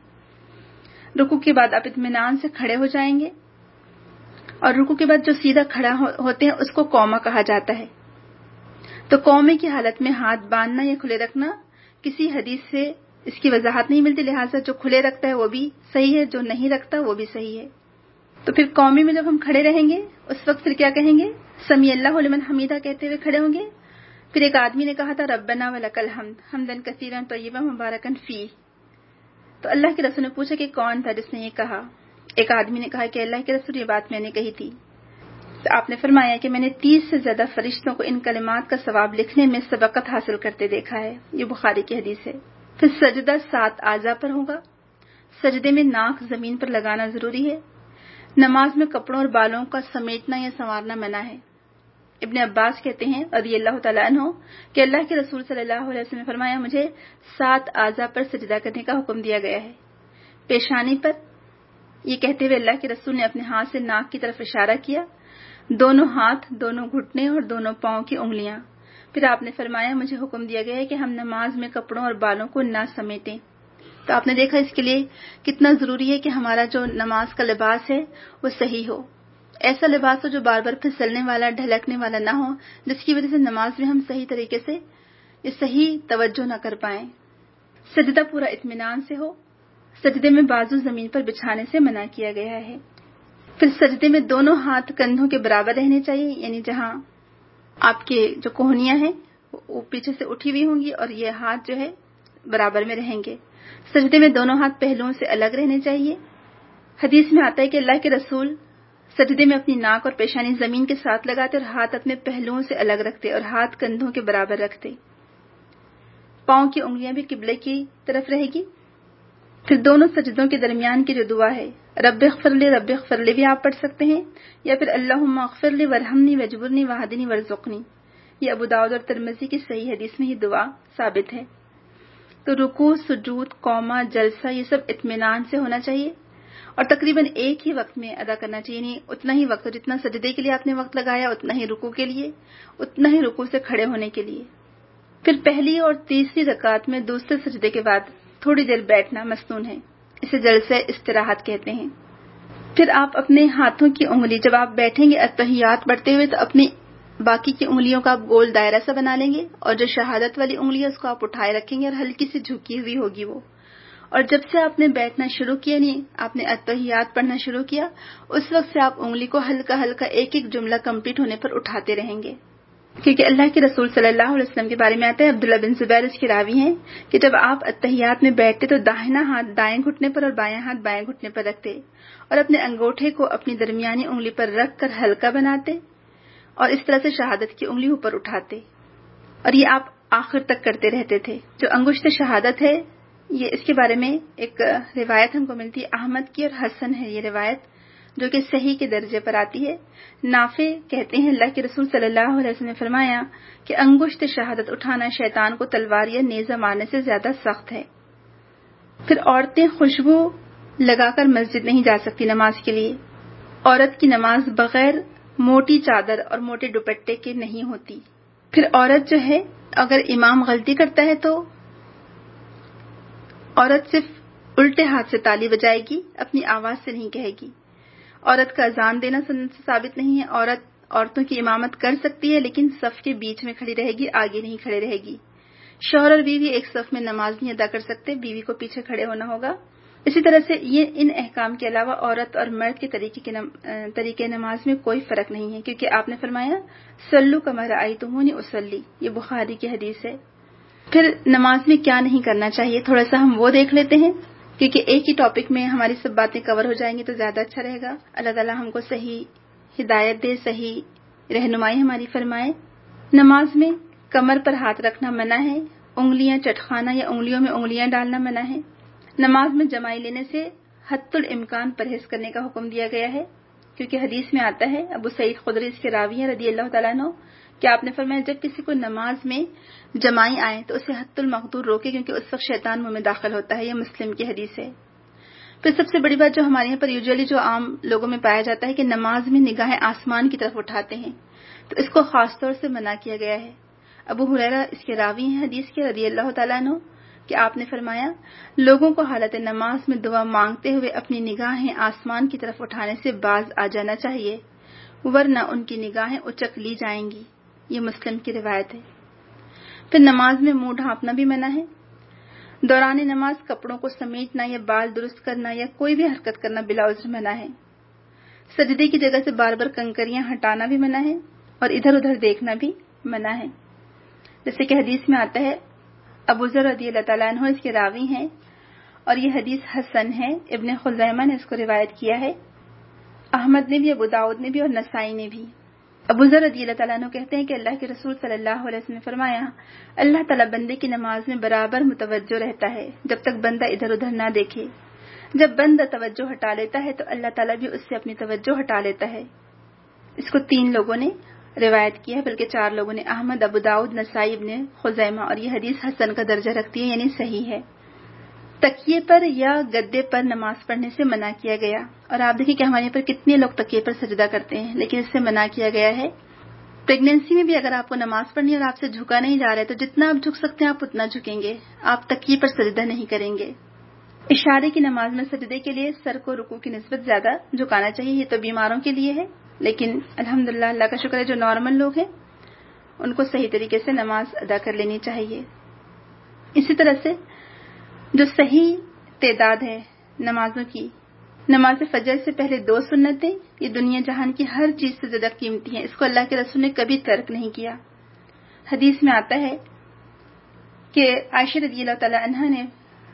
رکوع کے بعد آپ اطمینان سے کھڑے ہو جائیں گے، اور رکوع کے بعد جو سیدھا کھڑا ہوتے ہیں اس کو قومہ کہا جاتا ہے۔ تو قومے کی حالت میں ہاتھ باندھنا یا کھلے رکھنا کسی حدیث سے اس کی وضاحت نہیں ملتی، لہٰذا جو کھلے رکھتا ہے وہ بھی صحیح ہے، جو نہیں رکھتا وہ بھی صحیح ہے۔ تو پھر قومے میں جب ہم کھڑے رہیں گے اس وقت پھر کیا کہیں گے؟ سمیع اللہ لمن حمیدہ کہتے ہوئے کھڑے ہوں گے۔ پھر ایک آدمی نے کہا تھا ربنا ولک الحمد حمدن کثیرا طیبا مبارکا فیہ، تو اللہ کے رسول نے پوچھا کہ کون تھا جس نے یہ کہا؟ ایک آدمی نے کہا کہ اللہ کے رسول یہ بات میں نے کہی تھی۔ تو آپ نے فرمایا کہ میں نے 30 سے زیادہ فرشتوں کو ان کلمات کا ثواب لکھنے میں سبقت حاصل کرتے دیکھا ہے، یہ بخاری کی حدیث ہے۔ پھر سجدہ 7 اعضاء پر ہوگا، سجدے میں ناک زمین پر لگانا ضروری ہے۔ نماز میں کپڑوں اور بالوں کا سمیٹنا یا سنوارنا منع ہے۔ ابن عباس کہتے ہیں رضی اللہ تعالیٰ عنہ کہ اللہ کے رسول صلی اللہ علیہ وسلم نے فرمایا مجھے 7 اعضاء پر سجدہ کرنے کا حکم دیا گیا ہے۔ پیشانی پر، یہ کہتے ہوئے اللہ کے رسول نے اپنے ہاتھ سے ناک کی طرف اشارہ کیا، دونوں ہاتھ، دونوں گھٹنے اور دونوں پاؤں کی انگلیاں۔ پھر آپ نے فرمایا مجھے حکم دیا گیا ہے کہ ہم نماز میں کپڑوں اور بالوں کو نہ سمیٹیں۔ تو آپ نے دیکھا اس کے لیے کتنا ضروری ہے کہ ہمارا جو نماز کا لباس ہے وہ صحیح ہو، ایسا لباس ہو جو بار بار پھسلنے والا، ڈھلکنے والا نہ ہو، جس کی وجہ سے نماز میں ہم صحیح طریقے سے صحیح توجہ نہ کر پائیں۔ سجدہ پورا اطمینان سے ہو، سجدے میں بازو زمین پر بچھانے سے منع کیا گیا ہے۔ پھر سجدے میں دونوں ہاتھ کندھوں کے برابر رہنے چاہیے، یعنی جہاں آپ کے جو کوہنیاں ہیں وہ پیچھے سے اٹھی ہوئی ہوں گی اور یہ ہاتھ جو ہے برابر میں رہیں گے۔ سجدے میں دونوں ہاتھ پہلوؤں سے الگ رہنے چاہیے۔ حدیث میں آتا ہے کہ اللہ کے رسول سجدے میں اپنی ناک اور پیشانی زمین کے ساتھ لگاتے اور ہاتھ اپنے پہلوؤں سے الگ رکھتے اور ہاتھ کندھوں کے برابر رکھتے۔ پاؤں کی انگلیاں بھی قبلے کی طرف رہے گی۔ پھر دونوں سجدوں کے درمیان کی جو دعا ہے رب اغفر لی بھی آپ پڑھ سکتے ہیں، یا پھر اللہم اغفر لی وارحمنی واجبرنی واہدنی وارزقنی، یہ ابو داؤد اور ترمذی کی صحیح حدیث میں یہ دعا ثابت ہے۔ تو رکوع، سجود، قومہ، جلسہ یہ سب اطمینان سے ہونا چاہیے اور تقریباً ایک ہی وقت میں ادا کرنا چاہیے، یعنی اتنا ہی وقت جتنا سجدے کے لیے آپ نے وقت لگایا اتنا ہی رکوع کے لیے، اتنا ہی رکوع سے کھڑے ہونے کے لیے۔ پھر پہلی اور تیسری رکعت میں دوسرے سجدے کے بعد تھوڑی دیر بیٹھنا مسنون ہے، اسے جلسہ استراحت کہتے ہیں۔ پھر آپ اپنے ہاتھوں کی انگلی جب آپ بیٹھیں گے اتحیات پڑھتے ہوئے تو اپنی باقی کی انگلیوں کا آپ گول دائرہ سا بنا لیں گے، اور جو شہادت والی انگلی ہے اس کو آپ اٹھائے رکھیں گے اور ہلکی سی جھکی ہوئی ہوگی وہ، اور جب سے آپ نے بیٹھنا شروع کیا، نہیں آپ نے التحیات پڑھنا شروع کیا، اس وقت سے آپ انگلی کو ہلکا ہلکا ایک ایک جملہ کمپلیٹ ہونے پر اٹھاتے رہیں گے، کیونکہ اللہ کے رسول صلی اللہ علیہ وسلم کے بارے میں آتا ہے، عبداللہ بن زبیر اس کے راوی ہیں، کہ جب آپ التحیات میں بیٹھتے تو داہنا ہاتھ دائیں گھٹنے پر اور بایاں ہاتھ بائیں گھٹنے پر رکھتے اور اپنے انگوٹھے کو اپنی درمیانی انگلی پر رکھ کر ہلکا بناتے اور اس طرح سے شہادت کی انگلی اوپر اٹھاتے، اور یہ آپ آخر تک کرتے رہتے تھے۔ جو انگشت شہادت ہے، یہ اس کے بارے میں ایک روایت ہم کو ملتی ہے احمد کی، اور حسن ہے یہ روایت، جو کہ صحیح کے درجے پر آتی ہے۔ نافع کہتے ہیں اللہ کے رسول صلی اللہ علیہ وسلم نے فرمایا کہ انگشت شہادت اٹھانا شیطان کو تلوار یا نیزہ مارنے سے زیادہ سخت ہے۔ پھر عورتیں خوشبو لگا کر مسجد نہیں جا سکتی نماز کے لیے۔ عورت کی نماز بغیر موٹی چادر اور موٹے دوپٹے کے نہیں ہوتی۔ پھر عورت جو ہے اگر امام غلطی کرتا ہے تو عورت صرف الٹے ہاتھ سے تالی بجائے گی، اپنی آواز سے نہیں کہے گی۔ عورت کا اذان دینا سنت سے ثابت نہیں ہے۔ عورتوں کی امامت کر سکتی ہے لیکن صف کے بیچ میں کھڑی رہے گی، آگے نہیں کھڑے رہے گی۔ شوہر اور بیوی ایک صف میں نماز نہیں ادا کر سکتے، بیوی کو پیچھے کھڑے ہونا ہوگا۔ اسی طرح سے ان احکام کے علاوہ عورت اور مرد کے طریقے نماز میں کوئی فرق نہیں ہے، کیونکہ آپ نے فرمایا صلو کما رأیتمونی اصلی، یہ بخاری کی حدیث ہے۔ پھر نماز میں کیا نہیں کرنا چاہیے، تھوڑا سا ہم وہ دیکھ لیتے ہیں، کیونکہ ایک ہی ٹاپک میں ہماری سب باتیں کور ہو جائیں گی تو زیادہ اچھا رہے گا۔ اللہ تعالیٰ ہم کو صحیح ہدایت دے، صحیح رہنمائی ہماری فرمائے۔ نماز میں کمر پر ہاتھ رکھنا منع ہے، انگلیاں چٹخانا یا انگلیوں میں انگلیاں ڈالنا منع ہے۔ نماز میں جمائی لینے سے حد الامکان پرہیز کرنے کا حکم دیا گیا ہے، کیونکہ حدیث میں آتا ہے، ابو سعید خدری اس کے راوی ہیں رضی اللہ تعالیٰ عنہ، کہ آپ نے فرمایا جب کسی کو نماز میں جمائی آئے تو اسے حد المقدور روکے، کیونکہ اس وقت شیطان منہ میں داخل ہوتا ہے۔ یہ مسلم کی حدیث ہے۔ پھر سب سے بڑی بات جو ہمارے یہاں پر یوزلی جو عام لوگوں میں پایا جاتا ہے کہ نماز میں نگاہیں آسمان کی طرف اٹھاتے ہیں، تو اس کو خاص طور سے منع کیا گیا ہے۔ ابو ہریرہ اس کے راوی ہیں حدیث کے رضی اللہ تعالیٰ عنہ، کہ آپ نے فرمایا لوگوں کو حالت نماز میں دعا مانگتے ہوئے اپنی نگاہیں آسمان کی طرف اٹھانے سے باز آ جانا چاہیے، ورنہ ان کی نگاہیں اچک لی جائیں گی۔ یہ مسلم کی روایت ہے۔ پھر نماز میں منہ ڈھانپنا بھی منع ہے۔ دوران نماز کپڑوں کو سمیٹنا یا بال درست کرنا یا کوئی بھی حرکت کرنا بلا عذر منع ہے۔ سجدے کی جگہ سے بار بار کنکریاں ہٹانا بھی منع ہے، اور ادھر ادھر دیکھنا بھی منع ہے۔ جیسے کہ حدیث میں آتا ہے، ابو ذر رضی اللہ تعالیٰ عنہ اس کے راوی ہیں، اور یہ حدیث حسن ہے، ابن خزیمہ نے اس کو روایت کیا ہے، احمد نے بھی، ابو داؤد نے بھی، اور نسائی نے بھی۔ ابو ذر رضی اللہ تعالیٰ عنہ کہتے ہیں کہ اللہ کے رسول صلی اللہ علیہ وسلم نے فرمایا اللہ تعالیٰ بندے کی نماز میں برابر متوجہ رہتا ہے جب تک بندہ ادھر ادھر نہ دیکھے۔ جب بندہ توجہ ہٹا لیتا ہے تو اللہ تعالیٰ بھی اس سے اپنی توجہ ہٹا لیتا ہے۔ اس کو 3 لوگوں نے روایت کیا ہے، بلکہ 4 لوگوں نے، احمد، ابو داؤد، نسائی، ابن خزیمہ، اور یہ حدیث حسن کا درجہ رکھتی ہے، یعنی صحیح ہے۔ تکیے پر یا گدے پر نماز پڑھنے سے منع کیا گیا، اور آپ دیکھیں کہ ہمارے یہاں پر کتنے لوگ تکیے پر سجدہ کرتے ہیں، لیکن اس سے منع کیا گیا ہے۔ پریگنینسی میں بھی اگر آپ کو نماز پڑھنی اور آپ سے جھکا نہیں جا رہا ہے تو جتنا آپ جھک سکتے ہیں آپ اتنا جھکیں گے، آپ تکیے پر سجدہ نہیں کریں گے۔ اشارے کی نماز میں سجدے کے لیے سر کو رکوع کی نسبت زیادہ جھکانا چاہیے، یہ تو بیماروں کے لیے ہے، لیکن الحمدللہ اللہ کا شکر ہے جو نارمل لوگ ہیں ان کو صحیح طریقے سے نماز ادا کر لینی چاہیے۔ اسی طرح سے جو صحیح تعداد ہے نمازوں کی، نماز فجر سے پہلے 2 سنتیں، یہ دنیا جہان کی ہر چیز سے زیادہ قیمتی ہیں، اس کو اللہ کے رسول نے کبھی ترک نہیں کیا۔ حدیث میں آتا ہے کہ عائشہ رضی اللہ تعالی عنہا نے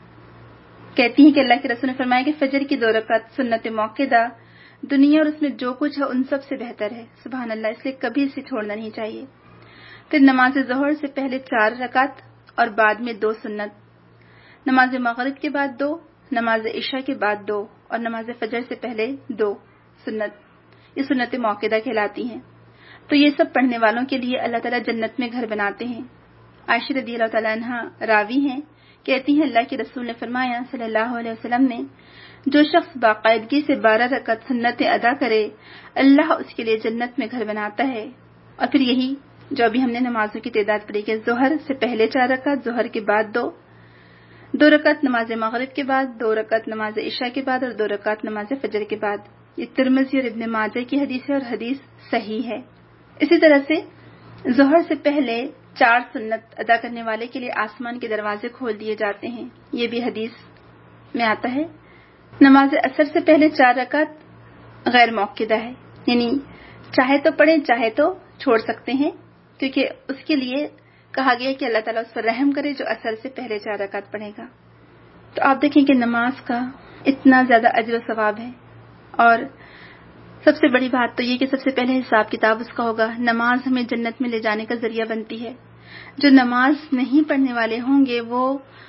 کہتی ہیں کہ اللہ کے رسول نے فرمایا کہ فجر کی 2 رکعت سنت موقدہ دنیا اور اس میں جو کچھ ہے ان سب سے بہتر ہے، سبحان اللہ، اس لیے کبھی اسے چھوڑنا نہیں چاہیے۔ پھر نماز ظہر سے پہلے 4 رکعت اور بعد میں 2 سنت، نماز مغرب کے بعد 2، نماز عشاء کے بعد 2، اور نماز فجر سے پہلے 2 سنت، یہ سنت موقدہ کہلاتی ہیں۔ تو یہ سب پڑھنے والوں کے لیے اللہ تعالیٰ جنت میں گھر بناتے ہیں۔ عائشہ رضی اللہ تعالیٰ عنہا راوی ہیں، کہتی ہیں اللہ کے رسول نے فرمایا صلی اللہ علیہ وسلم نے، جو شخص باقاعدگی سے 12 رکعت سنتیں ادا کرے اللہ اس کے لیے جنت میں گھر بناتا ہے۔ اور پھر یہی جو ابھی ہم نے نمازوں کی تعداد پڑھی کہ ظہر سے پہلے 4 رکعت، ظہر کے بعد 2 رکعت نماز مغرب کے بعد، 2 رکعت نماز عشاء کے بعد، اور 2 رکعت نماز فجر کے بعد۔ یہ ترمذی اور ابن ماجہ کی حدیث ہے اور حدیث صحیح ہے۔ اسی طرح سے ظہر سے پہلے 4 سنت ادا کرنے والے کے لیے آسمان کے دروازے کھول دیے جاتے ہیں، یہ بھی حدیث میں آتا ہے نماز اثر سے پہلے 4 رکعت غیر موقدہ ہے، یعنی چاہے تو پڑھیں چاہے تو چھوڑ سکتے ہیں، کیونکہ اس کے لیے کہا گیا کہ اللہ تعالیٰ اس پر رحم کرے جو اثر سے پہلے 4 رکعت پڑھے گا۔ تو آپ دیکھیں کہ نماز کا اتنا زیادہ اجر و ثواب ہے، اور سب سے بڑی بات تو یہ کہ سب سے پہلے حساب کتاب اس کا ہوگا۔ نماز ہمیں جنت میں لے جانے کا ذریعہ بنتی ہے۔ جو نماز نہیں پڑھنے والے ہوں گے وہ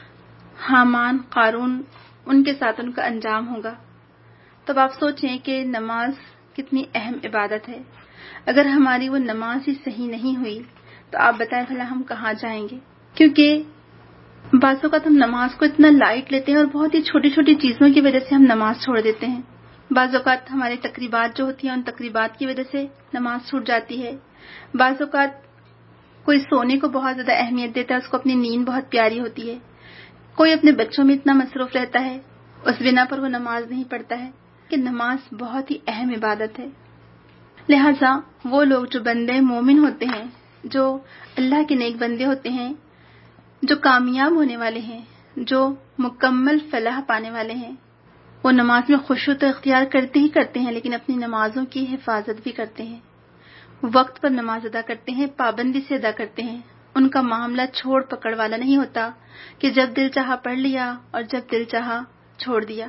حامان، قارون، ان کے ساتھ ان کا انجام ہوگا۔ تب آپ سوچیں کہ نماز کتنی اہم عبادت ہے۔ اگر ہماری وہ نماز ہی صحیح نہیں ہوئی تو آپ بتائیں بھلا ہم کہاں جائیں گے؟ کیونکہ بعض اوقات ہم نماز کو اتنا لائٹ لیتے ہیں اور بہت ہی چھوٹی چھوٹی چیزوں کی وجہ سے ہم نماز چھوڑ دیتے ہیں۔ بعض اوقات ہماری تقریبات جو ہوتی ہیں ان تقریبات کی وجہ سے نماز چھوٹ جاتی ہے۔ بعض اوقات کوئی سونے کو بہت زیادہ اہمیت دیتا ہے، اس کو اپنی نیند بہت پیاری ہوتی ہے۔ کوئی اپنے بچوں میں اتنا مصروف رہتا ہے، اس بنا پر وہ نماز نہیں پڑھتا ہے کہ نماز بہت ہی اہم عبادت ہے۔ لہٰذا وہ لوگ جو بندے مومن ہوتے ہیں، جو اللہ کے نیک بندے ہوتے ہیں، جو کامیاب ہونے والے ہیں، جو مکمل فلاح پانے والے ہیں، وہ نماز میں خشوع تو اختیار کرتے ہی کرتے ہیں، لیکن اپنی نمازوں کی حفاظت بھی کرتے ہیں، وقت پر نماز ادا کرتے ہیں، پابندی سے ادا کرتے ہیں۔ ان کا معاملہ چھوڑ پکڑ والا نہیں ہوتا کہ جب دل چاہا پڑھ لیا اور جب دل چاہا چھوڑ دیا،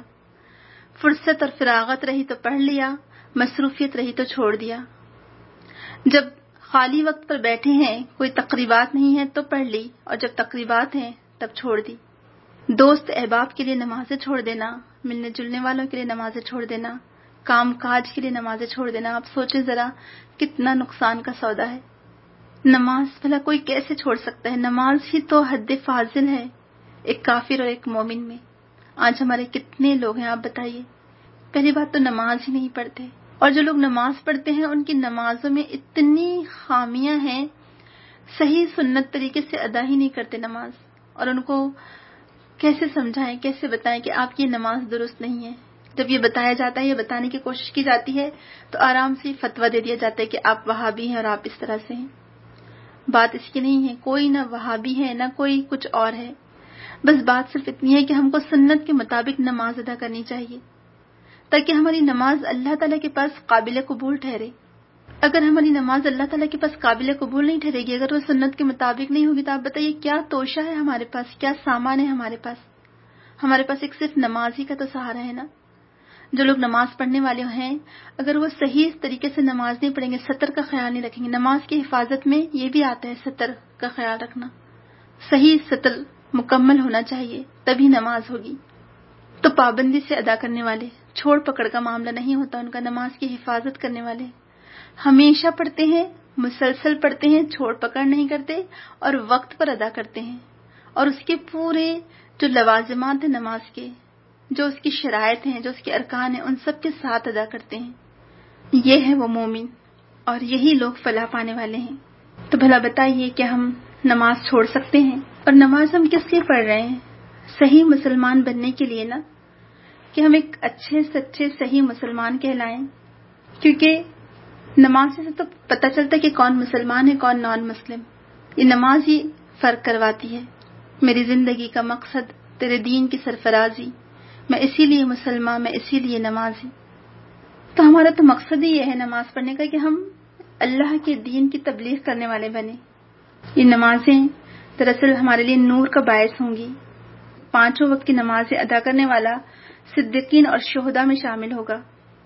فرصت اور فراغت رہی تو پڑھ لیا، مصروفیت رہی تو چھوڑ دیا۔ جب خالی وقت پر بیٹھے ہیں، کوئی تقریبات نہیں ہے تو پڑھ لی، اور جب تقریبات ہیں تب چھوڑ دی۔ دوست احباب کے لیے نمازیں چھوڑ دینا، ملنے جلنے والوں کے لیے نمازیں چھوڑ دینا، کام کاج کے لیے نمازیں چھوڑ دینا، آپ سوچیں ذرا کتنا نقصان کا سودا ہے۔ نماز بھلا کوئی کیسے چھوڑ سکتا ہے؟ نماز ہی تو حد فاضل ہے ایک کافر اور ایک مومن میں۔ آج ہمارے کتنے لوگ ہیں آپ بتائیے، پہلی بات تو نماز ہی نہیں پڑھتے، اور جو لوگ نماز پڑھتے ہیں ان کی نمازوں میں اتنی خامیاں ہیں، صحیح سنت طریقے سے ادا ہی نہیں کرتے نماز، اور ان کو کیسے سمجھائیں، کیسے بتائیں کہ آپ کی نماز درست نہیں ہے؟ جب یہ بتایا جاتا ہے، یہ بتانے کی کوشش کی جاتی ہے تو آرام سے فتویٰ دے دیا جاتا ہے کہ آپ وہابی ہیں اور آپ اس طرح سے ہیں۔ بات اس کی نہیں ہے، کوئی نہ وہابی ہے نہ کوئی کچھ اور ہے، بس بات صرف اتنی ہے کہ ہم کو سنت کے مطابق نماز ادا کرنی چاہیے تاکہ ہماری نماز اللہ تعالیٰ کے پاس قابل قبول ٹھہرے۔ اگر ہماری نماز اللہ تعالیٰ کے پاس قابل قبول نہیں ٹھہرے گی، اگر وہ سنت کے مطابق نہیں ہوگی، تو آپ بتائیے کیا توشہ ہے ہمارے پاس، کیا سامان ہے ہمارے پاس؟ ہمارے پاس ایک صرف نماز ہی کا تو سہارا ہے نا۔ جو لوگ نماز پڑھنے والے ہیں، اگر وہ صحیح طریقے سے نماز نہیں پڑھیں گے، سطر کا خیال نہیں رکھیں گے، نماز کی حفاظت میں یہ بھی آتا ہے سطر کا خیال رکھنا، صحیح سطر مکمل ہونا چاہیے تبھی نماز ہوگی۔ تو پابندی سے ادا کرنے والے، چھوڑ پکڑ کا معاملہ نہیں ہوتا ان کا، نماز کی حفاظت کرنے والے ہمیشہ پڑھتے ہیں، مسلسل پڑھتے ہیں، چھوڑ پکڑ نہیں کرتے اور وقت پر ادا کرتے ہیں، اور اس کے پورے جو لوازمات ہیں نماز کے، جو اس کی شرائط ہیں، جو اس کے ارکان ہیں، ان سب کے ساتھ ادا کرتے ہیں۔ یہ ہے وہ مومن، اور یہی لوگ فلاح پانے والے ہیں۔ تو بھلا بتائیے کہ ہم نماز چھوڑ سکتے ہیں؟ اور نماز ہم کس لیے پڑھ رہے ہیں؟ صحیح مسلمان بننے کے لیے نا، کہ ہم ایک اچھے سچے صحیح مسلمان کہلائیں، کیونکہ نماز سے تو پتہ چلتا ہے کہ کون مسلمان ہے کون نان مسلم، یہ نماز ہی فرق کرواتی ہے۔ میری زندگی کا مقصد تیرے دین کی سرفرازی، میں اسی لیے مسلمان، میں اسی لیے نمازی۔ تو ہمارا تو مقصد ہی یہ ہے نماز پڑھنے کا کہ ہم اللہ کے دین کی تبلیغ کرنے والے بنے۔ یہ نمازیں دراصل ہمارے لیے نور کا باعث ہوں گی۔ 5 وقت کی نمازیں ادا کرنے والا صدیقین اور شہداء میں شامل ہوگا۔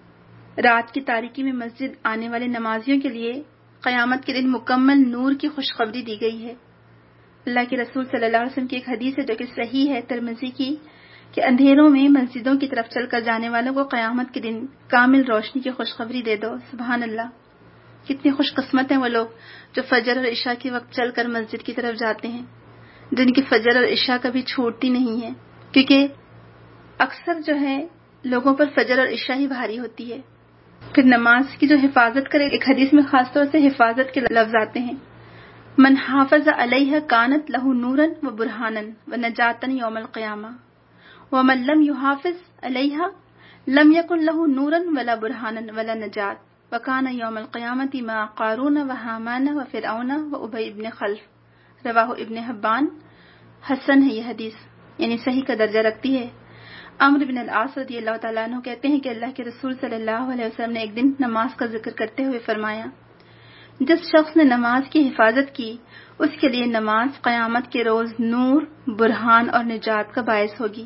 رات کی تاریکی میں مسجد آنے والے نمازیوں کے لیے قیامت کے دن مکمل نور کی خوشخبری دی گئی ہے۔ اللہ کے رسول صلی اللہ علیہ وسلم کی ایک حدیث ہے جو کہ صحیح ہے، ترمذی کی، کہ اندھیروں میں مسجدوں کی طرف چل کر جانے والوں کو قیامت کے دن کامل روشنی کی خوشخبری دے دو۔ سبحان اللہ، کتنی خوش قسمت ہیں وہ لوگ جو فجر اور عشاء کے وقت چل کر مسجد کی طرف جاتے ہیں، جن کی فجر اور عشاء کبھی چھوٹتی نہیں ہے، کیونکہ اکثر جو ہے لوگوں پر فجر اور عشاء ہی بھاری ہوتی ہے۔ پھر نماز کی جو حفاظت کرے، ایک حدیث میں خاص طور سے حفاظت کے لفظ آتے ہیں، من حافظ علیہ کانت لہ نورا و برہانا و نجاتا یوم القیامہ ومن لم یحافظ علیہ لم یکن لہ نورا ولا برہانا ولا نجات وکان یوم القیامۃ مع قارون و حامان و فرعون و ابی ابن خلف۔ رواہ ابن حبان، حسن ہے یہ حدیث، یعنی صحیح کا درجہ رکھتی ہے۔ عمرو بن العاص رضی اللہ تعالیٰ عنہ کہتے ہیں کہ اللہ کے رسول صلی اللہ علیہ وسلم نے ایک دن نماز کا ذکر کرتے ہوئے فرمایا، جس شخص نے نماز کی حفاظت کی اس کے لیے نماز قیامت کے روز نور، برہان اور نجات کا باعث ہوگی۔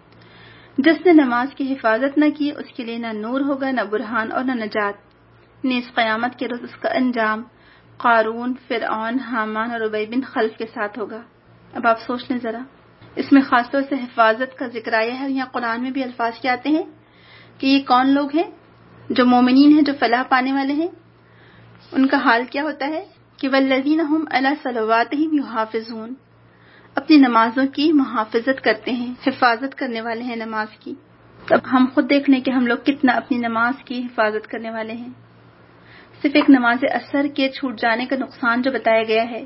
جس نے نماز کی حفاظت نہ کی اس کے لیے نہ نور ہوگا، نہ برہان اور نہ نجات، نیز قیامت کے روز اس کا انجام قارون، فرعون، حامان اور ابی بن خلف کے ساتھ ہوگا۔ اب آپ سوچ لیں ذرا، اس میں خاص طور سے حفاظت کا ذکر آیا ہے۔ یہاں قرآن میں بھی الفاظ کیا آتے ہیں کہ یہ کون لوگ ہیں؟ جو مومنین ہیں، جو فلاح پانے والے ہیں۔ ان کا حال کیا ہوتا ہے کہ والذین هم علی صلواتہم یحافظون، اپنی نمازوں کی محافظت کرتے ہیں، حفاظت کرنے والے ہیں نماز کی۔ اب ہم خود دیکھ لیں کہ ہم لوگ کتنا اپنی نماز کی حفاظت کرنے والے ہیں۔ صرف ایک نماز اثر کے چھوٹ جانے کا نقصان جو بتایا گیا ہے،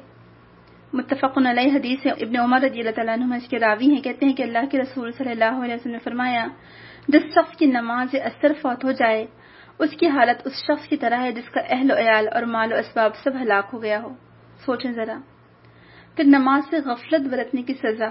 متفق علیہ حدیث ہے، ابن عمر رضی اللہ تعالیٰ عنہ اس کے راوی ہیں، کہتے ہیں کہ اللہ کے رسول صلی اللہ علیہ وسلم نے فرمایا، جس شخص کی نماز اثر فوت ہو جائے اس کی حالت اس شخص کی طرح ہے جس کا اہل و عیال اور مال و اسباب سب ہلاک ہو گیا ہو۔ سوچیں ذرا۔ پھر نماز سے غفلت برتنے کی سزا۔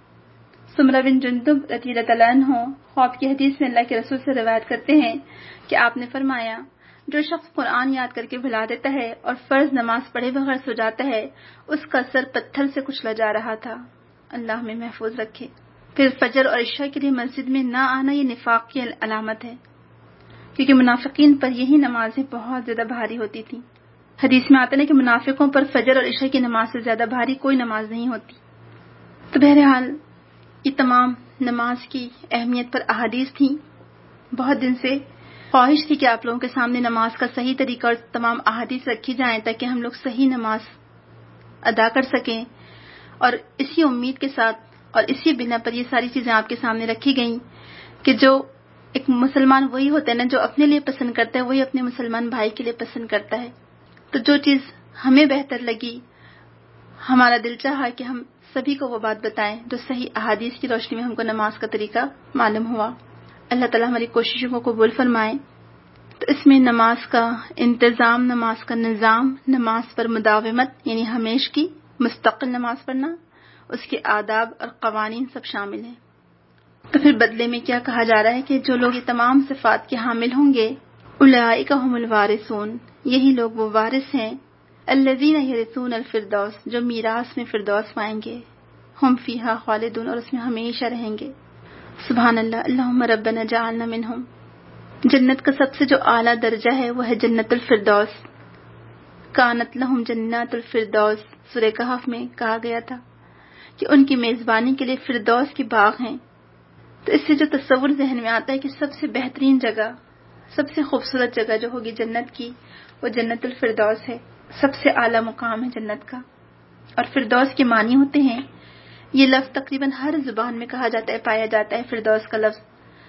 سمرہ بن جندب رضی اللہ تعالیٰ عنہ خواب کی حدیث میں اللہ کے رسول سے روایت کرتے ہیں کہ آپ نے فرمایا، جو شخص قرآن یاد کر کے بھلا دیتا ہے اور فرض نماز پڑھے بغیر سو جاتا ہے اس کا سر پتھر سے کچلا جا رہا تھا۔ اللہ ہمیں محفوظ رکھے۔ پھر فجر اور عشاء کے لیے مسجد میں نہ آنا یہ نفاق کی علامت ہے، کیونکہ منافقین پر یہی نمازیں بہت زیادہ بھاری ہوتی تھیں۔ حدیث میں آتا ہے کہ منافقوں پر فجر اور عشاء کی نماز سے زیادہ بھاری کوئی نماز نہیں ہوتی۔ تو بہرحال یہ تمام نماز کی اہمیت پر احادیث تھیں۔ بہت دن سے خواہش تھی کہ آپ لوگوں کے سامنے نماز کا صحیح طریقہ اور تمام احادیث رکھی جائیں تاکہ ہم لوگ صحیح نماز ادا کر سکیں، اور اسی امید کے ساتھ اور اسی بنا پر یہ ساری چیزیں آپ کے سامنے رکھی گئیں کہ جو ایک مسلمان وہی ہوتا ہے نا جو اپنے لیے پسند کرتا ہے، وہی اپنے مسلمان بھائی کے لیے پسند کرتا ہے۔ تو جو چیز ہمیں بہتر لگی، ہمارا دل چاہا کہ ہم سبھی کو وہ بات بتائیں جو صحیح احادیث کی روشنی میں ہم کو نماز کا طریقہ معلوم ہوا۔ اللہ تعالیٰ ہماری کوششوں کو قبول فرمائے۔ تو اس میں نماز کا انتظام، نماز کا نظام، نماز پر مداومت یعنی ہمیش کی مستقل نماز پڑھنا، اس کے آداب اور قوانین سب شامل ہیں۔ تو پھر بدلے میں کیا کہا جا رہا ہے کہ جو لوگ یہ تمام صفات کے حامل ہوں گے، اولئک هم الوارثون، یہی لوگ وہ وارث ہیں، الذین یرثون الفردوس، جو میراث میں فردوس پائیں گے، ہم فیہا خالدون، اور اس میں ہمیشہ رہیں گے۔ سبحان اللہ، اللہم ربنا جعلنا منہم۔ جنت کا سب سے جو اعلیٰ درجہ ہے وہ ہے جنت الفردوس۔ کانت لہم جنات الفردوس، سورہ کہف میں کہا گیا تھا کہ ان کی میزبانی کے لیے فردوس کے باغ ہیں۔ تو اس سے جو تصور ذہن میں آتا ہے کہ سب سے بہترین جگہ، سب سے خوبصورت جگہ جو ہوگی جنت کی وہ جنت الفردوس ہے، سب سے اعلیٰ مقام ہے جنت کا۔ اور فردوس کے معنی ہوتے ہیں، یہ لفظ تقریباً ہر زبان میں کہا جاتا ہے، پایا جاتا ہے۔ فردوس کا لفظ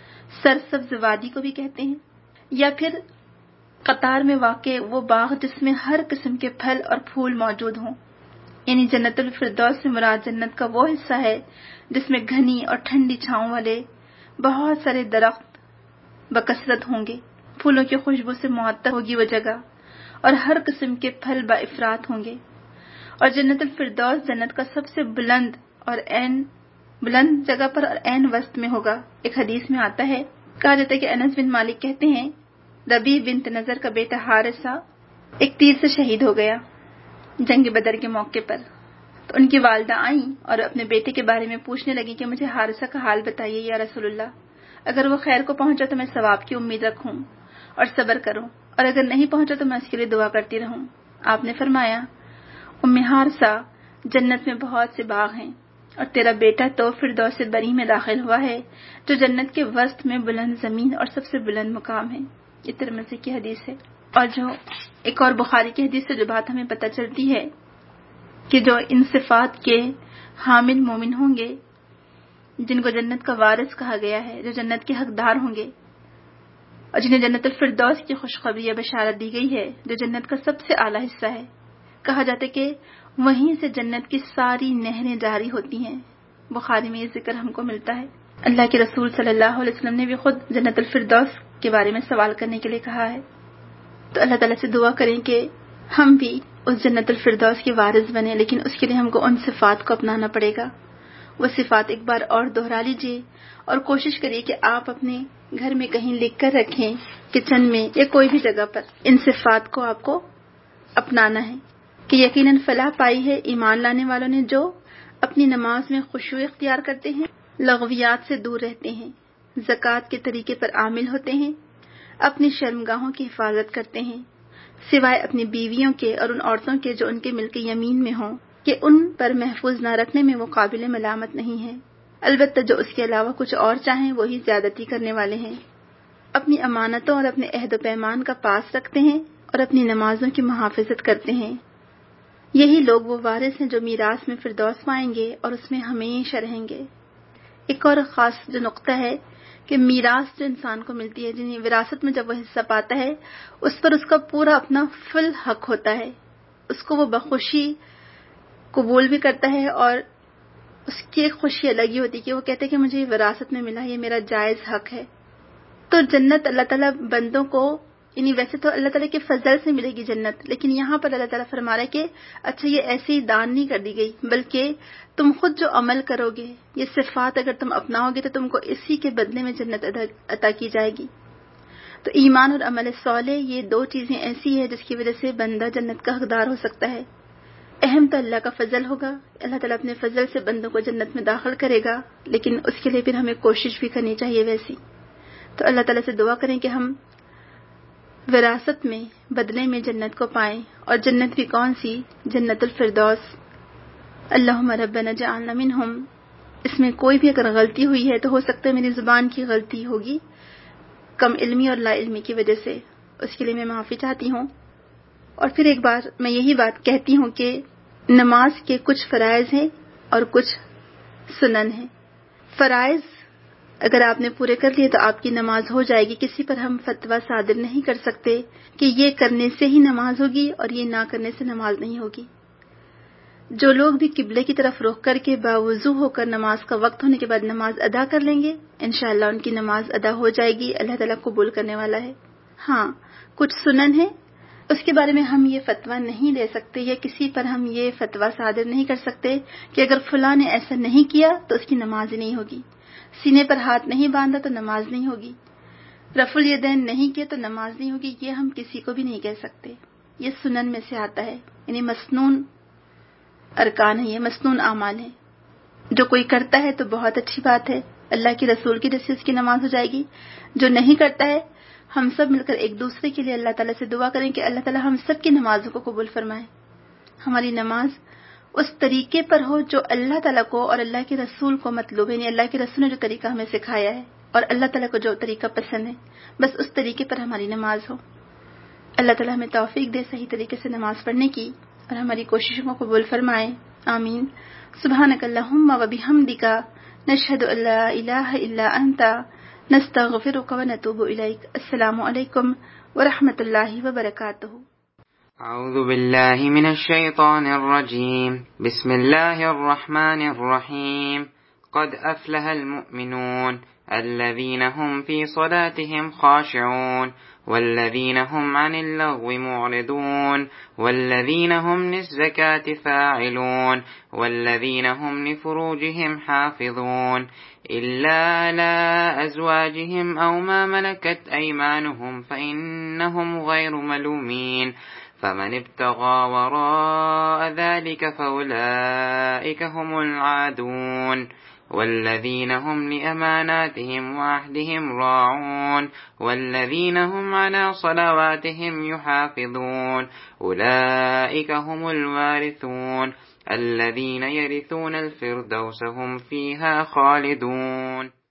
سرسبز وادی کو بھی کہتے ہیں، یا پھر قطار میں واقع وہ باغ جس میں ہر قسم کے پھل اور پھول موجود ہوں، یعنی جنت الفردوس سے مراد جنت کا وہ حصہ ہے جس میں گھنی اور ٹھنڈی چھاؤں والے بہت سارے درخت بکثرت ہوں گے، پھولوں کی خوشبو سے معطر ہوگی وہ جگہ، اور ہر قسم کے پھل بافراط ہوں گے۔ اور جنت الفردوس جنت کا سب سے بلند اور بلند جگہ پر اور عین وسط میں ہوگا۔ ایک حدیث میں آتا ہے، کہا جاتا ہے کہ انس بن مالک کہتے ہیں، ربیع بنت نضر کا بیٹا حارثہ ایک تیر سے شہید ہو گیا جنگ بدر کے موقع پر۔ تو ان کی والدہ آئیں اور اپنے بیٹے کے بارے میں پوچھنے لگی کہ مجھے حارثہ کا حال بتائیے یا رسول اللہ، اگر وہ خیر کو پہنچا تو میں ثواب کی امید رکھوں اور صبر کروں، اور اگر نہیں پہنچا تو میں اس کے لیے دعا کرتی رہوں۔ آپ نے فرمایا، ام حارثہ، جنت میں بہت سے باغ ہیں، اور تیرا بیٹا تو فردوس بری میں داخل ہوا ہے جو جنت کے وسط میں بلند زمین اور سب سے بلند مقام ہے۔ یہ ترمذی کی حدیث ہے۔ اور جو ایک اور بخاری کی حدیث سے جو بات ہمیں پتہ چلتی ہے کہ جو ان صفات کے حامل مومن ہوں گے، جن کو جنت کا وارث کہا گیا ہے، جو جنت کے حقدار ہوں گے، اور جنہیں جنت الفردوس کی خوشخبری یا بشارت دی گئی ہے جو جنت کا سب سے اعلیٰ حصہ ہے، کہا جاتا ہے کہ وہیں سے جنت کی ساری نہریں جاری ہوتی ہیں۔ بخاری میں یہ ذکر ہم کو ملتا ہے۔ اللہ کے رسول صلی اللہ علیہ وسلم نے بھی خود جنت الفردوس کے بارے میں سوال کرنے کے لیے کہا ہے۔ تو اللہ تعالیٰ سے دعا کریں کہ ہم بھی اس جنت الفردوس کے وارث بنیں، لیکن اس کے لیے ہم کو ان صفات کو اپنانا پڑے گا، وہ صفات ایک بار اور دہرا لیجیے اور کوشش کریے کہ آپ اپنے گھر میں کہیں لکھ کر رکھیں، کچن میں یا کوئی بھی جگہ پر ان صفات کو آپ کو اپنانا ہے کہ یقیناً فلاح پائی ہے ایمان لانے والوں نے جو اپنی نماز میں خشوع اختیار کرتے ہیں، لغویات سے دور رہتے ہیں، زکوٰۃ کے طریقے پر عامل ہوتے ہیں، اپنی شرمگاہوں کی حفاظت کرتے ہیں، سوائے اپنی بیویوں کے اور ان عورتوں کے جو ان کے ملک یمین میں ہوں کہ ان پر محفوظ نہ رکھنے میں وہ قابل ملامت نہیں ہیں، البتہ جو اس کے علاوہ کچھ اور چاہیں وہی زیادتی کرنے والے ہیں، اپنی امانتوں اور اپنے عہد و پیمان کا پاس رکھتے ہیں اور اپنی نمازوں کی محافظت کرتے ہیں۔ یہی لوگ وہ وارث ہیں جو میراث میں فردوس پائیں گے اور اس میں ہمیشہ رہیں گے۔ ایک اور خاص جو نقطہ ہے کہ میراث جو انسان کو ملتی ہے، یعنی وراثت میں جب وہ حصہ پاتا ہے اس پر اس کا پورا اپنا فل حق ہوتا ہے، اس کو وہ بخوشی قبول بھی کرتا ہے اور اس کی ایک خوشی الگ ہی ہوتی ہے کہ وہ کہتے ہیں کہ مجھے یہ وراثت میں ملا، یہ میرا جائز حق ہے۔ تو جنت اللہ تعالیٰ بندوں کو، یعنی ویسے تو اللہ تعالیٰ کے فضل سے ملے گی جنت، لیکن یہاں پر اللہ تعالیٰ فرما رہا ہے کہ اچھا یہ ایسے ہی دان نہیں کر دی گئی، بلکہ تم خود جو عمل کرو گے، یہ صفات اگر تم اپناؤ گے تو تم کو اسی کے بدلے میں جنت عطا کی جائے گی۔ تو ایمان اور عمل صالح یہ دو چیزیں ایسی ہیں جس کی وجہ سے بندہ جنت کا حقدار ہو سکتا ہے۔ اہم تو اللہ کا فضل ہوگا، اللہ تعالیٰ اپنے فضل سے بندوں کو جنت میں داخل کرے گا، لیکن اس کے لیے پھر ہمیں کوشش بھی کرنی چاہیے ویسی۔ تو اللہ تعالیٰ سے دعا کریں کہ ہم وراثت میں بدلے میں جنت کو پائیں، اور جنت بھی کون سی؟ جنت الفردوس۔ اللہم ربنا جعلنا منہم۔ اس میں کوئی بھی اگر غلطی ہوئی ہے تو ہو سکتا ہے میری زبان کی غلطی ہوگی، کم علمی اور لا علمی کی وجہ سے، اس کے لیے میں معافی چاہتی ہوں۔ اور پھر ایک بار میں یہی بات کہتی ہوں کہ نماز کے کچھ فرائض ہیں اور کچھ سنن ہیں۔ فرائض اگر آپ نے پورے کر لیے تو آپ کی نماز ہو جائے گی، کسی پر ہم فتویٰ صادر نہیں کر سکتے کہ یہ کرنے سے ہی نماز ہوگی اور یہ نہ کرنے سے نماز نہیں ہوگی۔ جو لوگ بھی قبلے کی طرف رخ کر کے باوضو ہو کر نماز کا وقت ہونے کے بعد نماز ادا کر لیں گے، انشاءاللہ ان کی نماز ادا ہو جائے گی، اللہ تعالیٰ قبول کرنے والا ہے۔ ہاں، کچھ سنن ہیں، اس کے بارے میں ہم یہ فتویٰ نہیں دے سکتے یا کسی پر ہم یہ فتویٰ صادر نہیں کر سکتے کہ اگر فلاں نے ایسا نہیں کیا تو اس کی نماز ہی نہیں ہوگی، سینے پر ہاتھ نہیں باندھا تو نماز نہیں ہوگی، رفع الیدین نہیں کیا تو نماز نہیں ہوگی، یہ ہم کسی کو بھی نہیں کہہ سکتے۔ یہ سنن میں سے آتا ہے، یعنی مسنون ارکان ہے، یہ مسنون اعمال ہے۔ جو کوئی کرتا ہے تو بہت اچھی بات ہے، اللہ کے رسول کی وجہ سے اس کی نماز ہو جائے گی۔ جو نہیں کرتا ہے، ہم سب مل کر ایک دوسرے کے لیے اللہ تعالیٰ سے دعا کریں کہ اللہ تعالیٰ ہم سب کی نمازوں کو قبول فرمائے، ہماری نماز اس طریقے پر ہو جو اللہ تعالیٰ کو اور اللہ کے رسول کو مطلوب ہے، یعنی اللہ کے رسول نے جو طریقہ ہمیں سکھایا ہے اور اللہ تعالیٰ کو جو طریقہ پسند ہے، بس اس طریقے پر ہماری نماز ہو۔ اللہ تعالیٰ ہمیں توفیق دے صحیح طریقے سے نماز پڑھنے کی اور ہماری کوششوں کو قبول فرمائے، آمین۔ سبحانک اللہم و بحمدک، نشہد ان لا الہ الا انت، نستغفرک و نتوب الیک۔ السلام علیکم ورحمۃ اللہ وبرکاتہ۔ اعوذ باللہ من الشیطان الرجیم، بسم اللہ الرحمن الرحیم۔ قد افلح المؤمنون الذین هم فی صلاتهم خاشعون والذین هم عن اللغو معرضون والذین هم للزکاة فاعلون والذین هم لفروجهم حافظون إلا على أزواجهم أو ما ملكت أيمانهم فإنهم غير ملومين فمن ابتغى وراء ذلك فأولئك هم العادون والذين هم لأماناتهم وعهدهم راعون والذين هم على صلواتهم يحافظون أولئك هم الوارثون الذين يرثون الفردوس هم فيها خالدون۔